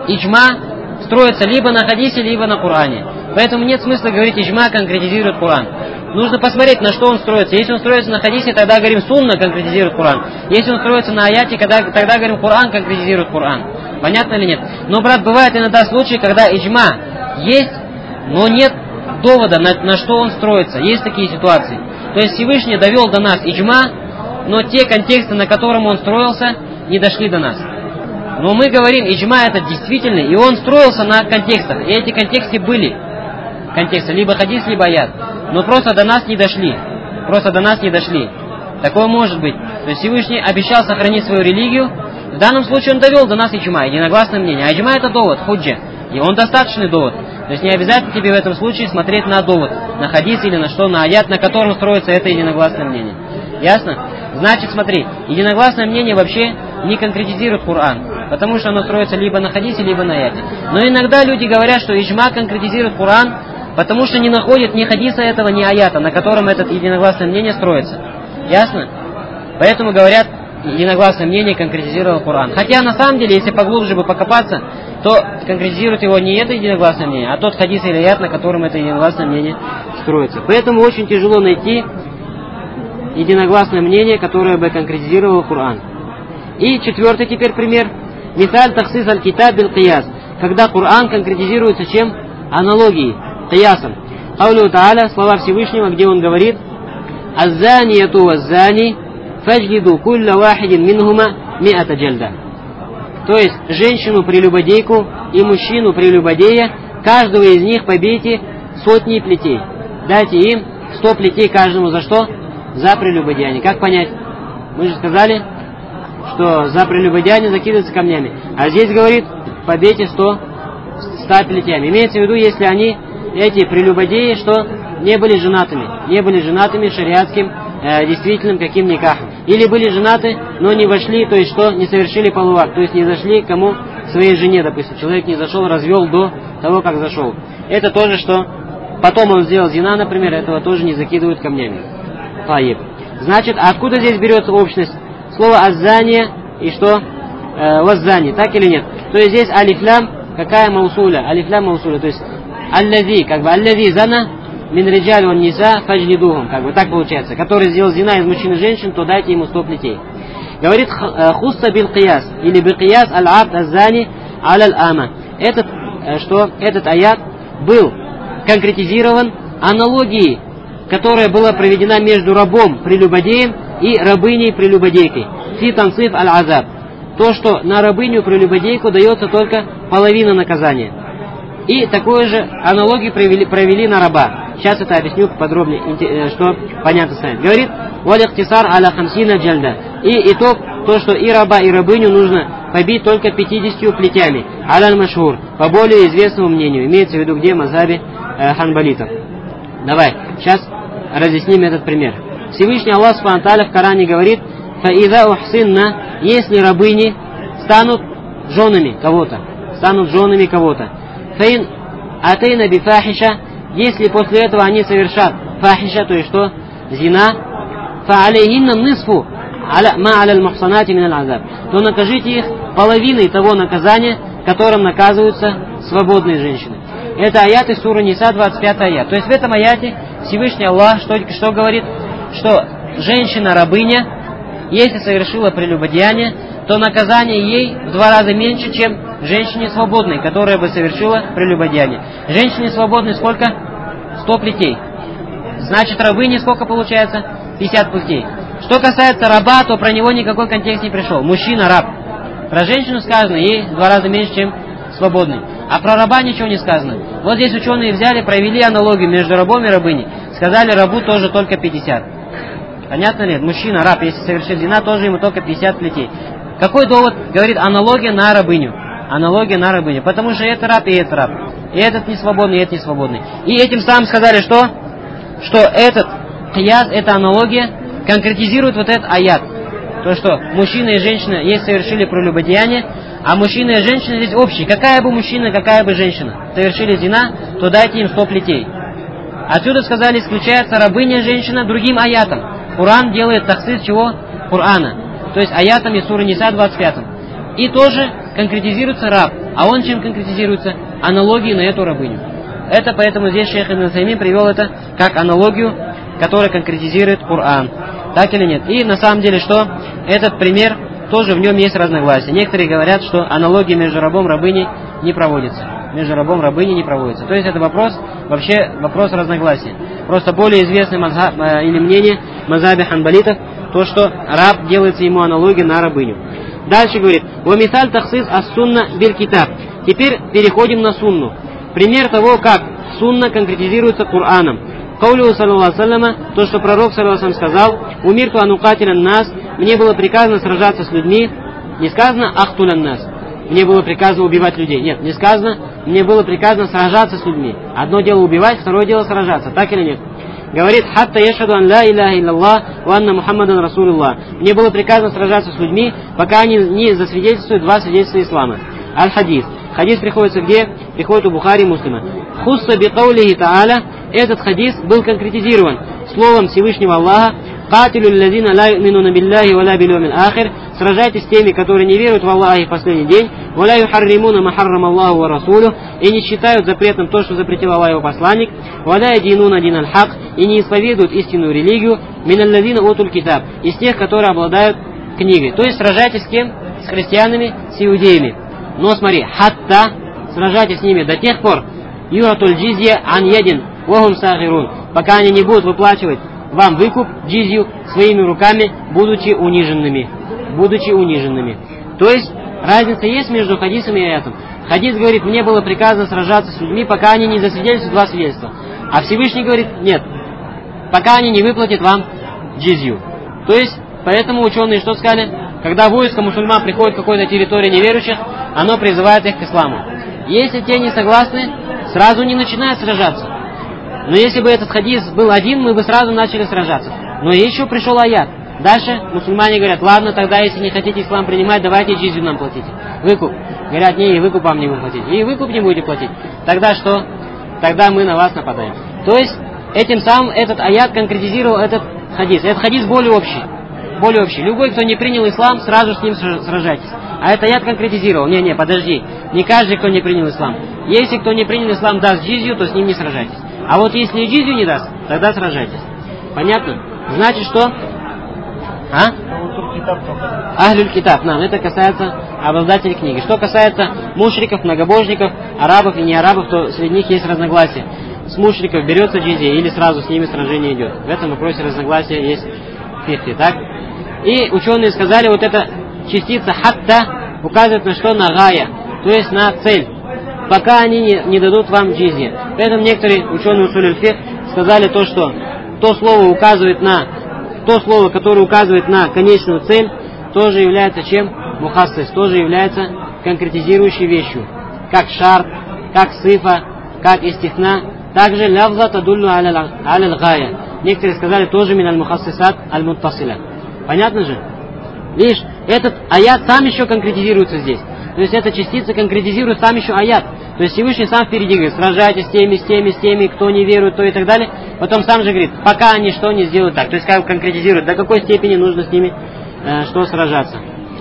иджма строится либо на хадисе, либо на Коране. Поэтому нет смысла говорить, иджма конкретизирует Коран. Нужно посмотреть, на что он строится. Если он строится на хадисе, тогда говорим, сунна конкретизирует Коран. Если он строится на аяте, тогда, тогда говорим, Коран конкретизирует Коран. Понятно или нет? Но, брат, бывает иногда случаи, когда иджма есть, но нет довода, на, на что он строится. Есть такие ситуации. То есть Всевышний довел до нас иджма, но те контексты, на котором он строился, не дошли до нас. Но мы говорим, иджма это действительно, и он строился на контекстах. И эти контексты были. Контексты, либо хадис, либо аят. Но просто до нас не дошли. Просто до нас не дошли. Такое может быть. То есть Всевышний обещал сохранить свою религию. В данном случае он довел до нас иджма, единогласное мнение. А иджма это довод, худжа. И он достаточный довод. То есть не обязательно тебе в этом случае смотреть на довод, на хадис или на что, на аят, на котором строится это единогласное мнение. Ясно? Значит, смотри, единогласное мнение вообще не конкретизирует Коран, потому что оно строится либо на хадисе, либо на аяте. Но иногда люди говорят, что иджма конкретизирует Коран, потому что не находят ни хадиса этого, ни аята, на котором это единогласное мнение строится. Ясно? Поэтому говорят, единогласное мнение конкретизировало Коран. Хотя на самом деле, если поглубже бы покопаться, то конкретизирует его не это единогласное мнение, а тот хадис или аят, на котором это единогласное мнение строится. Поэтому очень тяжело найти единогласное мнение, которое бы конкретизировало Коран. И четвертый теперь пример. Мисаль тахсис аль-китаб бил-кияс. Когда Коран конкретизируется чем? Аналогией, киясом. Каулю Тааля, слова Всевышнего, где он говорит: «Аззанияту ваззани фаджлиду кулля вахидин минхума миата джальда». То есть, женщину-прелюбодейку и мужчину-прелюбодея, каждого из них побейте сотни плетей. Дайте им сто плетей каждому за что? За прелюбодеяние. Как понять? Мы же сказали, что за прелюбодеяние закидываются камнями. А здесь говорит, побейте сто, ста плетями. Имеется в виду, если они, эти прелюбодеи, что не были женатыми. Не были женатыми шариатским э, действительным каким никахом. Или были женаты, но не вошли, то есть что, не совершили полуак. То есть не зашли к кому? К своей жене, допустим. Человек не зашел, развел до того, как зашел. Это тоже что? Потом он сделал зина, например, этого тоже не закидывают камнями. Таиб. Значит, откуда здесь берется общность? Слово аззания и что? Э, ваззани, так или нет? То есть здесь алифлям, какая маусуля? Алифлям маусуля, то есть аллази, как бы аллази зана, мин риджаль ван ниса фаджлидухум, как бы так получается. Который сделал зина из мужчин и женщин, то дайте ему сто плетей. Говорит хусса бил кияс, или бил кияс аль-абд аззани аль ама. Этот, что? Этот аят был конкретизирован аналогией, которая была проведена между рабом-прелюбодеем и рабыней-прелюбодейкой. Фи тансиф аль-азаб. То, что на рабыню-прелюбодейку дается только половина наказания. И такую же аналогию провели, провели на раба. Сейчас это объясню подробнее, что понятно станет. Говорит, валихтисар аля хамсина джальда. И итог, то, что и раба, и рабыню нужно побить только пятьюдесятью плетями. Аляль машхур, по более известному мнению. Имеется в виду где? Мазхабе э, ханбалитов. Давай, сейчас разъясним этот пример. Всевышний Аллах Субхану ва Тааля в Коране говорит: «Фаиза ухсинна», если рабыни станут женами кого-то, станут женами кого-то. фейн атейна бифахиша, если после этого они совершат фахиша, то есть что? Зина, фа'алейхинна нисфу ма аля аль-мухсанати мин аль-азаб, то накажите их половиной того наказания, которым наказываются свободные женщины. Это аят из суры Ниса, двадцать пятый аят. То есть в этом аяте Всевышний Аллах что, что говорит? Что женщина-рабыня, если совершила прелюбодеяние, то наказание ей в два раза меньше, чем женщине свободной, которая бы совершила прелюбодеяние. Женщине свободной сколько? сто плетей. Значит, рабыне сколько получается? пятьдесят плетей. Что касается раба, то про него никакой контекст не пришел. Мужчина раб. Про женщину сказано, ей в два раза меньше, чем свободный. А про раба ничего не сказано. Вот здесь ученые взяли, провели аналогию между рабом и рабыней. Сказали, рабу тоже только пятьдесят. Понятно ли? Мужчина, раб, если совершит зина, тоже ему только пятьдесят плетей. Какой довод? Говорит, аналогия на рабыню. Аналогия на рабыню. Потому что это раб и это раб. И этот не свободный, и этот не свободный. И этим самым сказали, что? Что этот кияс, эта аналогия, конкретизирует вот этот аят. То, что мужчина и женщина есть совершили прелюбодеяние, а мужчина и женщина здесь общие. Какая бы мужчина, какая бы женщина совершили зина, то дайте им сто плетей. Отсюда сказали, исключается рабыня женщина другим аятом. Коран делает тахсис чего? Корана. То есть аятом из суры Ниса двадцать пятом. И тоже конкретизируется раб. А он чем конкретизируется? Аналогией на эту рабыню. Это поэтому здесь шейх Ибн Таймия привел это как аналогию, которая конкретизирует Коран. Так или нет? И на самом деле что? Этот пример, тоже в нем есть разногласия. Некоторые говорят, что аналогия между рабом и рабыней не проводится. Между рабом и рабыней не проводится. То есть это вопрос, вообще вопрос разногласия. Просто более известный мазхаб, э, или мнение мазхаби ханбалитов, то, что раб делается ему аналогия на рабыню. Дальше говорит, «Вамисаль тахсис ас-сунна биль-китаб». Теперь переходим на сунну. Пример того, как сунна конкретизируется Кораном. Каулю саллаллаху саллама, то, что пророк саллаллаху алейхи сказал, «Умирту анукатилян нас», мне было приказано сражаться с людьми, не сказано «ахтулян нас», мне было приказано убивать людей. Нет, не сказано, мне было приказано сражаться с людьми. Одно дело убивать, второе дело сражаться. Так или нет? Говорит, «Хатта яшаду ан ла иляха илляллах ва анна Мухаммадан расулуллах». Мне было приказано сражаться с людьми, пока они не засвидетельствуют два свидетельства ислама. Аль-хадис. Хадис приходится где? Приходит у Бухари и Муслима. «Хусса би каулихи та'аля». Этот хадис был конкретизирован словом Всевышнего Аллаха, «Катилю лазина ла юминуна билляхи ва ла бил йавмил ахир». Сражайтесь с теми, которые не веруют в Аллаха и в последний день, «Ва ла юхарримуна ма харрама Аллаху ва расулю», и не считают запретным то, что запретил Аллах и его посланник, «Ва ла ядинуна дин аль-хак», и не исповедуют истинную религию, «Мин аллазина утуль китаб», из тех, которые обладают книгой. То есть сражайтесь с кем? С христианами, с иудеями. Но смотри, «Хатта», сражайтесь с ними до тех пор, «Юратуль джизья ан ядин вахум сагирун», пока они не будут выплачивать вам выкуп, джизью, своими руками, будучи униженными. Будучи униженными. То есть, разница есть между хадисом и аятом. Хадис говорит, мне было приказано сражаться с людьми, пока они не засвидетельствуют два свидетельства. А Всевышний говорит, нет, пока они не выплатят вам джизью. То есть, поэтому ученые что сказали? Когда войско мусульман приходит к какой-то территории неверующих, оно призывает их к исламу. Если те не согласны, сразу не начинают сражаться. Но если бы этот хадис был один, мы бы сразу начали сражаться. Но еще пришел аят. Дальше мусульмане говорят, ладно, тогда если не хотите ислам принимать, давайте джизью нам платите. Выкуп. Говорят, не, и выкуп вам не будем платить. И выкуп не будете платить. Тогда что? Тогда мы на вас нападаем. То есть, этим самым этот аят конкретизировал этот хадис. Этот хадис более общий. Более общий. Любой, кто не принял ислам, сразу с ним сражайтесь. А этот аят конкретизировал. Не-не, подожди. Не каждый, кто не принял ислам. Если кто не принял ислам, даст джизью, то с ним не сражайтесь. А вот если джизью не даст, тогда сражайтесь. Понятно? Значит, что? А? Ахлюль китаб. Нам это касается обладателей книги. Что касается мушриков, многобожников, арабов и не арабов, то среди них есть разногласия. С мушриков берется джизья или сразу с ними сражение идет. В этом вопросе разногласия есть фихи, так? И ученые сказали, вот эта частица хатта указывает на что? На гая, то есть на цель. Пока они не, не дадут вам джизья. Поэтому некоторые ученые усуль фих сказали то, что то слово указывает на то слово, которое указывает на конечную цель, тоже является чем? Мухассис, тоже является конкретизирующей вещью. Как шарт, как сифа, как истихна. Также лавза тадуллу аля гая. Некоторые сказали тоже мин аль-мухассисат аль-муттасиля. Понятно же? Видишь, этот аят сам еще конкретизируется здесь. То есть эта частица конкретизирует сам еще аят. То есть Всевышний сам впереди говорит, сражайтесь с теми, с теми, с теми, кто не верует, то и так далее. Потом сам же говорит, пока они что не сделают так. То есть как конкретизирует, до какой степени нужно с ними э, что сражаться.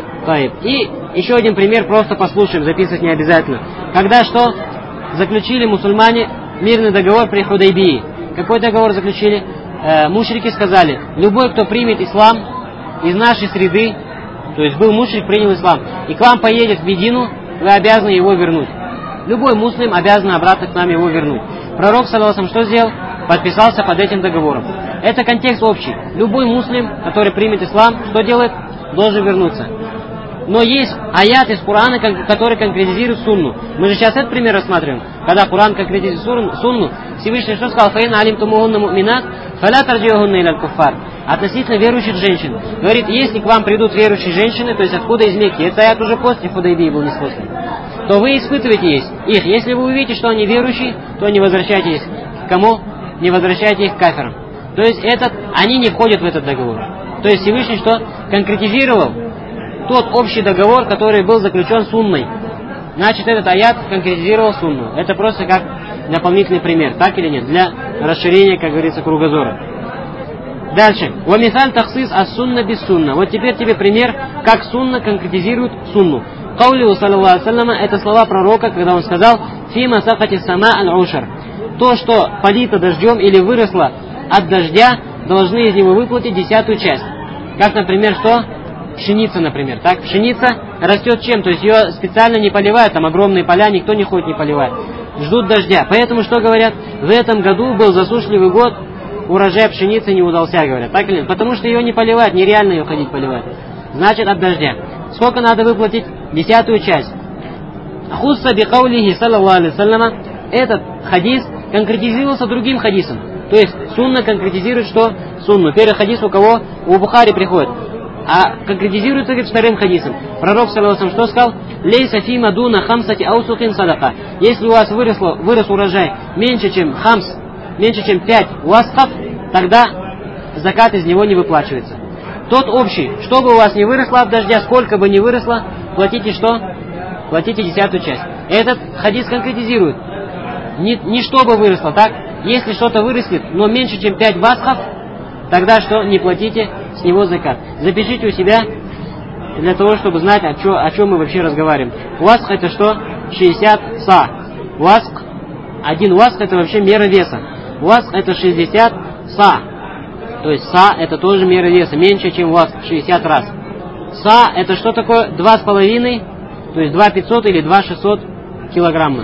И еще один пример, просто послушаем, записывать не обязательно. Когда что заключили мусульмане мирный договор при Худайбии. Какой договор заключили? Э, мушрики сказали, любой, кто примет ислам из нашей среды, то есть был мушрик, принял ислам, и к вам поедет в Медину, вы обязаны его вернуть. Любой муслим обязан обратно к нам его вернуть. Пророк, саллаллаху алейхи ва саллям, что сделал? Подписался под этим договором. Это контекст общий. Любой муслим, который примет ислам, что делает? Должен вернуться. Но есть аят из Корана, который конкретизирует сунну. Мы же сейчас этот пример рассматриваем. Когда Коран конкретизирует сунну, Всевышний что сказал? «Фаин алимтумухунна му'минат, фаля тарджиухунна илял куффар». Относительно верующих женщин. Говорит, если к вам придут верующие женщины, то есть откуда из Мекки, это аят уже после Худайбии был, не после, то вы испытываете их. Если вы увидите, что они верующие, то не возвращайтесь к кому? Не возвращайте их к кафирам. То есть этот, они не входят в этот договор. То есть Всевышний что? Конкретизировал тот общий договор, который был заключен сунной. Значит, этот аят конкретизировал сунну. Это просто как дополнительный пример, так или нет? Для расширения, как говорится, кругозора. Дальше. «Вамисаль тахсис ас-сунна без сунна». Вот теперь тебе пример, как сунна конкретизирует сунну. Каулиху саллаллаху алейхи ва саллям, это слова пророка, когда он сказал «Фима сакати сама аль-ушар». То, что полито дождем или выросло от дождя, должны из него выплатить десятую часть. Как, например, что? Пшеница, например. Так, пшеница растет чем? То есть ее специально не поливают, там огромные поля, никто не ходит, не поливает. Ждут дождя. Поэтому что говорят? В этом году был засушливый год, урожай пшеницы не удался, говорят. Так или нет? Потому что ее не поливают, нереально ее ходить поливать. Значит, от дождя. Сколько надо выплатить? Десятую часть. Хусса би каулихи саллаллаху алейхи ва салляма. Этот хадис конкретизировался другим хадисом. То есть сунна конкретизирует что? Сунну. Первый хадис у кого? У Бухари приходит. А конкретизируется, говорит, вторым хадисом. Пророк, саллаллаху алейхи ва саллям, что сказал? Лейса фима дуна хамсати аусухин садака. Если у вас выросло, вырос урожай меньше, чем хамс, меньше, чем пять уасхов, тогда закат из него не выплачивается. Тот общий, что бы у вас не выросло от дождя, сколько бы ни выросло, платите что? Платите десятую часть. Этот хадис конкретизирует. Не, не что бы выросло, так? Если что-то вырастет, но меньше, чем пять васхов, тогда что? Не платите с него закат. Запишите у себя, для того, чтобы знать, о, чё, о чем мы вообще разговариваем. Васх это что? шестьдесят са. Васх, один васх это вообще мера веса. Васх это шестьдесят са. То есть са это тоже мера веса, меньше, чем васх, шестьдесят раз. Са это что такое? Два с половиной, то есть два пятьсот или два шестьсот килограмма.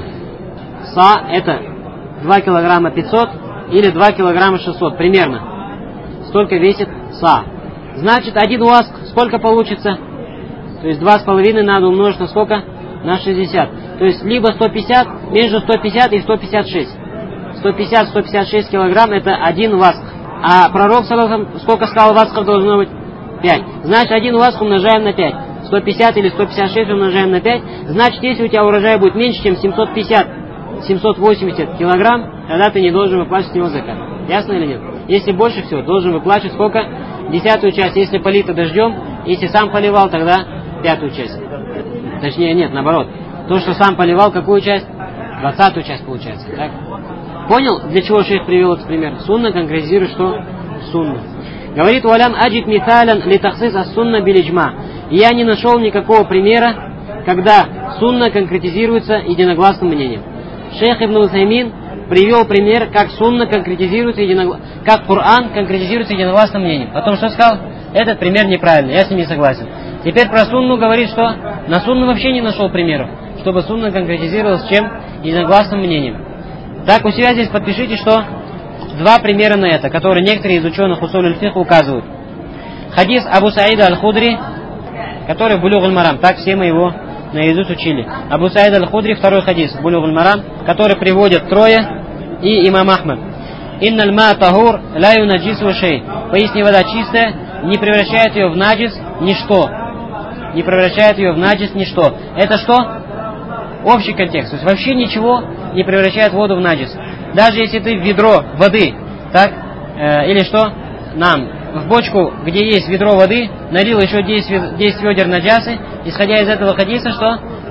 Са это два килограмма пятьсот или два килограмма шестьсот, примерно. Столько весит са. Значит, один уаск сколько получится? То есть два с половиной надо умножить на сколько? На шестьдесят. То есть либо сто пятьдесят, между сто пятьдесят и сто пятьдесят шесть. сто пятьдесят - сто пятьдесят шесть килограмм это один васк. А пророк, саллаллаху, сколько сказал васков должно быть? пять. Значит, один васк умножаем на пять. сто пятьдесят или сто пятьдесят шесть умножаем на пять. Значит, если у тебя урожай будет меньше, чем семьсот пятьдесят - семьсот восемьдесят килограмм, тогда ты не должен выплачивать с него закат. Ясно или нет? Если больше всего, должен выплачивать сколько? Десятую часть. Если полито дождем, если сам поливал, тогда пятую часть. Точнее, нет, наоборот. То, что сам поливал, какую часть? Двадцатую часть получается. Так? Понял, для чего шейх привел этот пример? Сунна конкретизирует, что? Сунна. Говорит, «Валям аджит миталян ли тахсис ас-сунна билиджма». Я не нашел никакого примера, когда сунна конкретизируется единогласным мнением. Шейх Ибн Усаймин привел пример, как сунна конкретизируется единогласным, как Коран конкретизируется единогласным мнением. Потом что сказал? Этот пример неправильный, я с ним не согласен. Теперь про сунну говорит, что на сунну вообще не нашел примеров, чтобы сунна конкретизировалась чем? Единогласным мнением. Так, у себя здесь подпишите, что два примера на это, которые некоторые из ученых усуль аль-фикх указывают. Хадис Абу Саида аль-Худри, который в Булюг аль-Марам, так все мы его наизусть учили. Абу Саид аль-Худри, второй хадис в Булюг аль-Марам, который приводят трое и имам Ахмад. Инналь ма тахур ла юнаджису шей. Поясни, вода чистая, не превращает ее в наджис ничто. Не превращает ее в наджис ничто. Это что? Общий контекст. То есть вообще ничего не превращает воду в наджис. Даже если ты в ведро воды, так, э, или что, нам, в бочку, где есть ведро воды, налил еще десять ведер наджасы, исходя из этого хадиса, что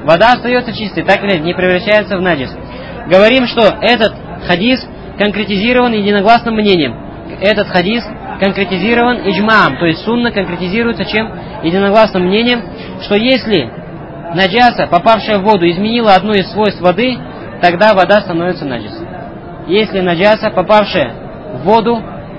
вода остается чистой, так или нет, не превращается в наджис. Говорим, что этот хадис конкретизирован единогласным мнением. Этот хадис конкретизирован иджмаам, то есть сунна конкретизируется чем? Единогласным мнением, что если наджаса, попавшая в воду, изменила одно из свойств воды, тогда вода становится наджис. Если наджаса, попавшая в воду,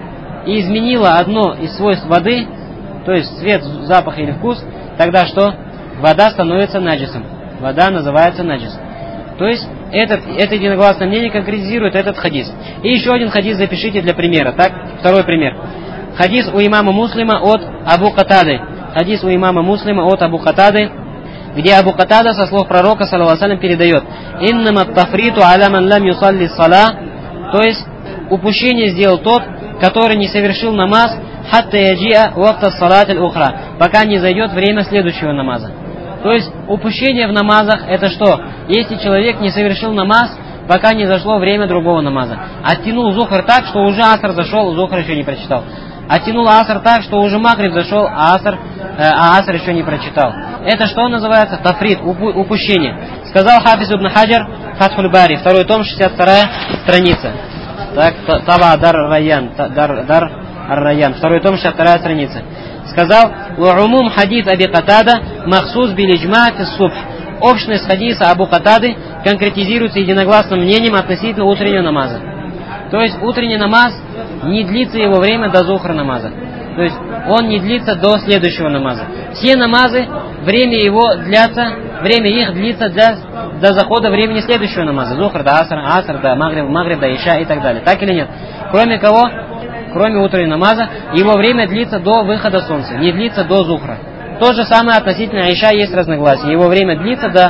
и изменила одно из свойств воды, то есть цвет, запах или вкус, тогда что? Вода становится наджисом. Вода называется наджис. То есть этот, это единогласное мнение конкретизирует этот хадис. И еще один хадис запишите для примера. Так, второй пример. Хадис у имама Муслима от Абу Катады. Хадис у имама Муслима от Абу Катады, где Абу Катада со слов пророка саллаллаху алейхи ва саллям передает: «Иннама тафриту аля ман лам юсалли сала», то есть упущение сделал тот, который не совершил намаз, хатта яджиа вакта салат аль-ухра, пока не зайдет время следующего намаза. То есть упущение в намазах это что? Если человек не совершил намаз, пока не зашло время другого намаза. Оттянул зухр так, что уже аср зашел, зухр еще не прочитал. Оттянул аср так, что уже магриб зашел, а аср, э, а аср еще не прочитал. Это что называется? Тафрит, упущение. Сказал Хафиз ибн Хаджар, Фатхуль Бари, второй том, шестьдесят вторая страница. Так, Таба Дар Райян, Дар, Дар Ар-Райян, второй том, шестьдесят вторая страница. Сказал: «У'умум хадис Аби Катада махсус билиджма фис-субх». Общность хадиса Абу Катады конкретизируется единогласным мнением относительно утреннего намаза. То есть утренний намаз не длится его время до зухра намаза. То есть он не длится до следующего намаза. Все намазы, время его длятся, время их длится для, до захода времени следующего намаза. Зухр до аср, аср до магриб, магриб до иша и так далее. Так или нет? Кроме кого? Кроме утреннего намаза, его время длится до выхода солнца, не длится до зухра. То же самое относительно иша есть разногласия. Его время длится до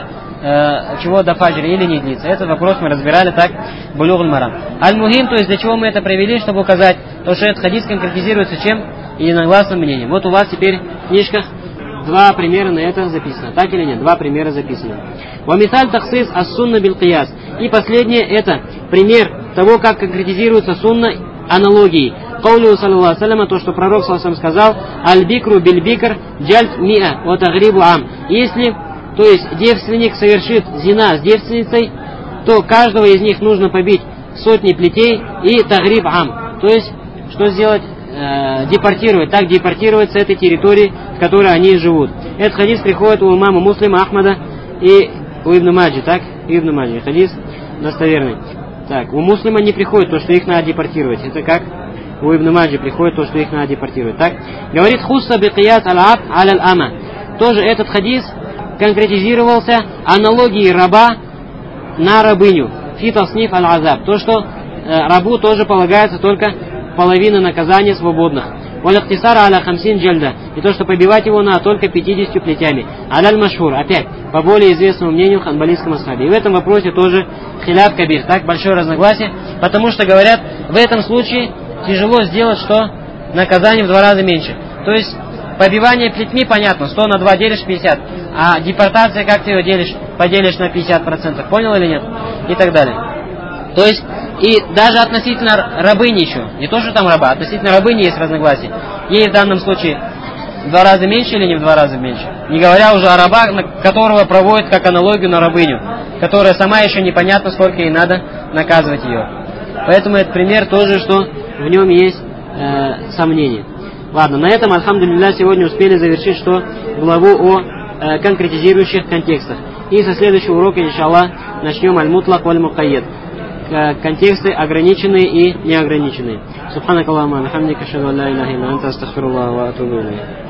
э, чего, до фаджра или не длится. Этот вопрос мы разбирали так в Булюг аль-Марам. Аль-Мухим, то есть для чего мы это привели, чтобы указать, то, что этот хадис конкретизируется чем? Единогласным мнением. Вот у вас теперь в книжках два примера на это записано. Так или нет? Два примера записаны. Вамисаль тахсис ас-сунна бил-кияс. И последнее это пример того, как конкретизируется сунна аналогией. Каулю саллаллаху алейхи ва саллям, то, что пророк саллаллаху алейхи ва саллям сказал: аль-бикру биль-бикр джальд миа ва тагрибу ам. Если, то есть девственник совершит зина с девственницей, то каждого из них нужно побить сотни плетей и тагриб ам. То есть, что сделать? Э, депортировать. Так депортировать с этой территории, в которой они живут. Этот хадис приходит у имама Муслима, Ахмада и у Ибн Маджи. Так? Ибн Маджи. Хадис достоверный. Так, у Муслима не приходит то, что их надо депортировать. Это как? У Ибн Маджи приходит то, что их надо депортировать. Так? Говорит: хусса бикияс аль-аб аль-ама. Тоже этот хадис конкретизировался аналогией раба на рабыню. Фи тасниф аль-азаб. То, что э, рабу тоже полагается только половина наказания свободных. Валактисара аля хамсин джальда. И то, что побивать его надо только пятьюдесятью плетями. Аляль машхур. Опять, по более известному мнению ханбалийском асхабе. И в этом вопросе тоже хиляф кабир. Так, большое разногласие. Потому что говорят, в этом случае тяжело сделать, что наказание в два раза меньше. То есть, побивание плетьми, понятно, сто на два делишь пятьдесят. А депортация, как ты ее делишь? Поделишь на пятьдесят процентов. Понял или нет? И так далее. То есть, и даже относительно рабыни еще, не то, что там раба, относительно рабыни есть разногласия. Ей в данном случае в два раза меньше или не в два раза меньше? Не говоря уже о рабах, которого проводят как аналогию на рабыню, которая сама еще непонятно, сколько ей надо наказывать ее. Поэтому этот пример тоже, что в нем есть э, сомнения. Ладно, на этом, альхамдулилля, сегодня успели завершить, что главу о э, конкретизирующих контекстах. И со следующего урока, иншаллах, начнем аль-мутлак валь-мукайед. Контексты ограниченные и неограниченные. Субханакаллахумма ва бихамдика, ашхаду ан ла илаха илля анта, астагфируллаха ва атубу илейх.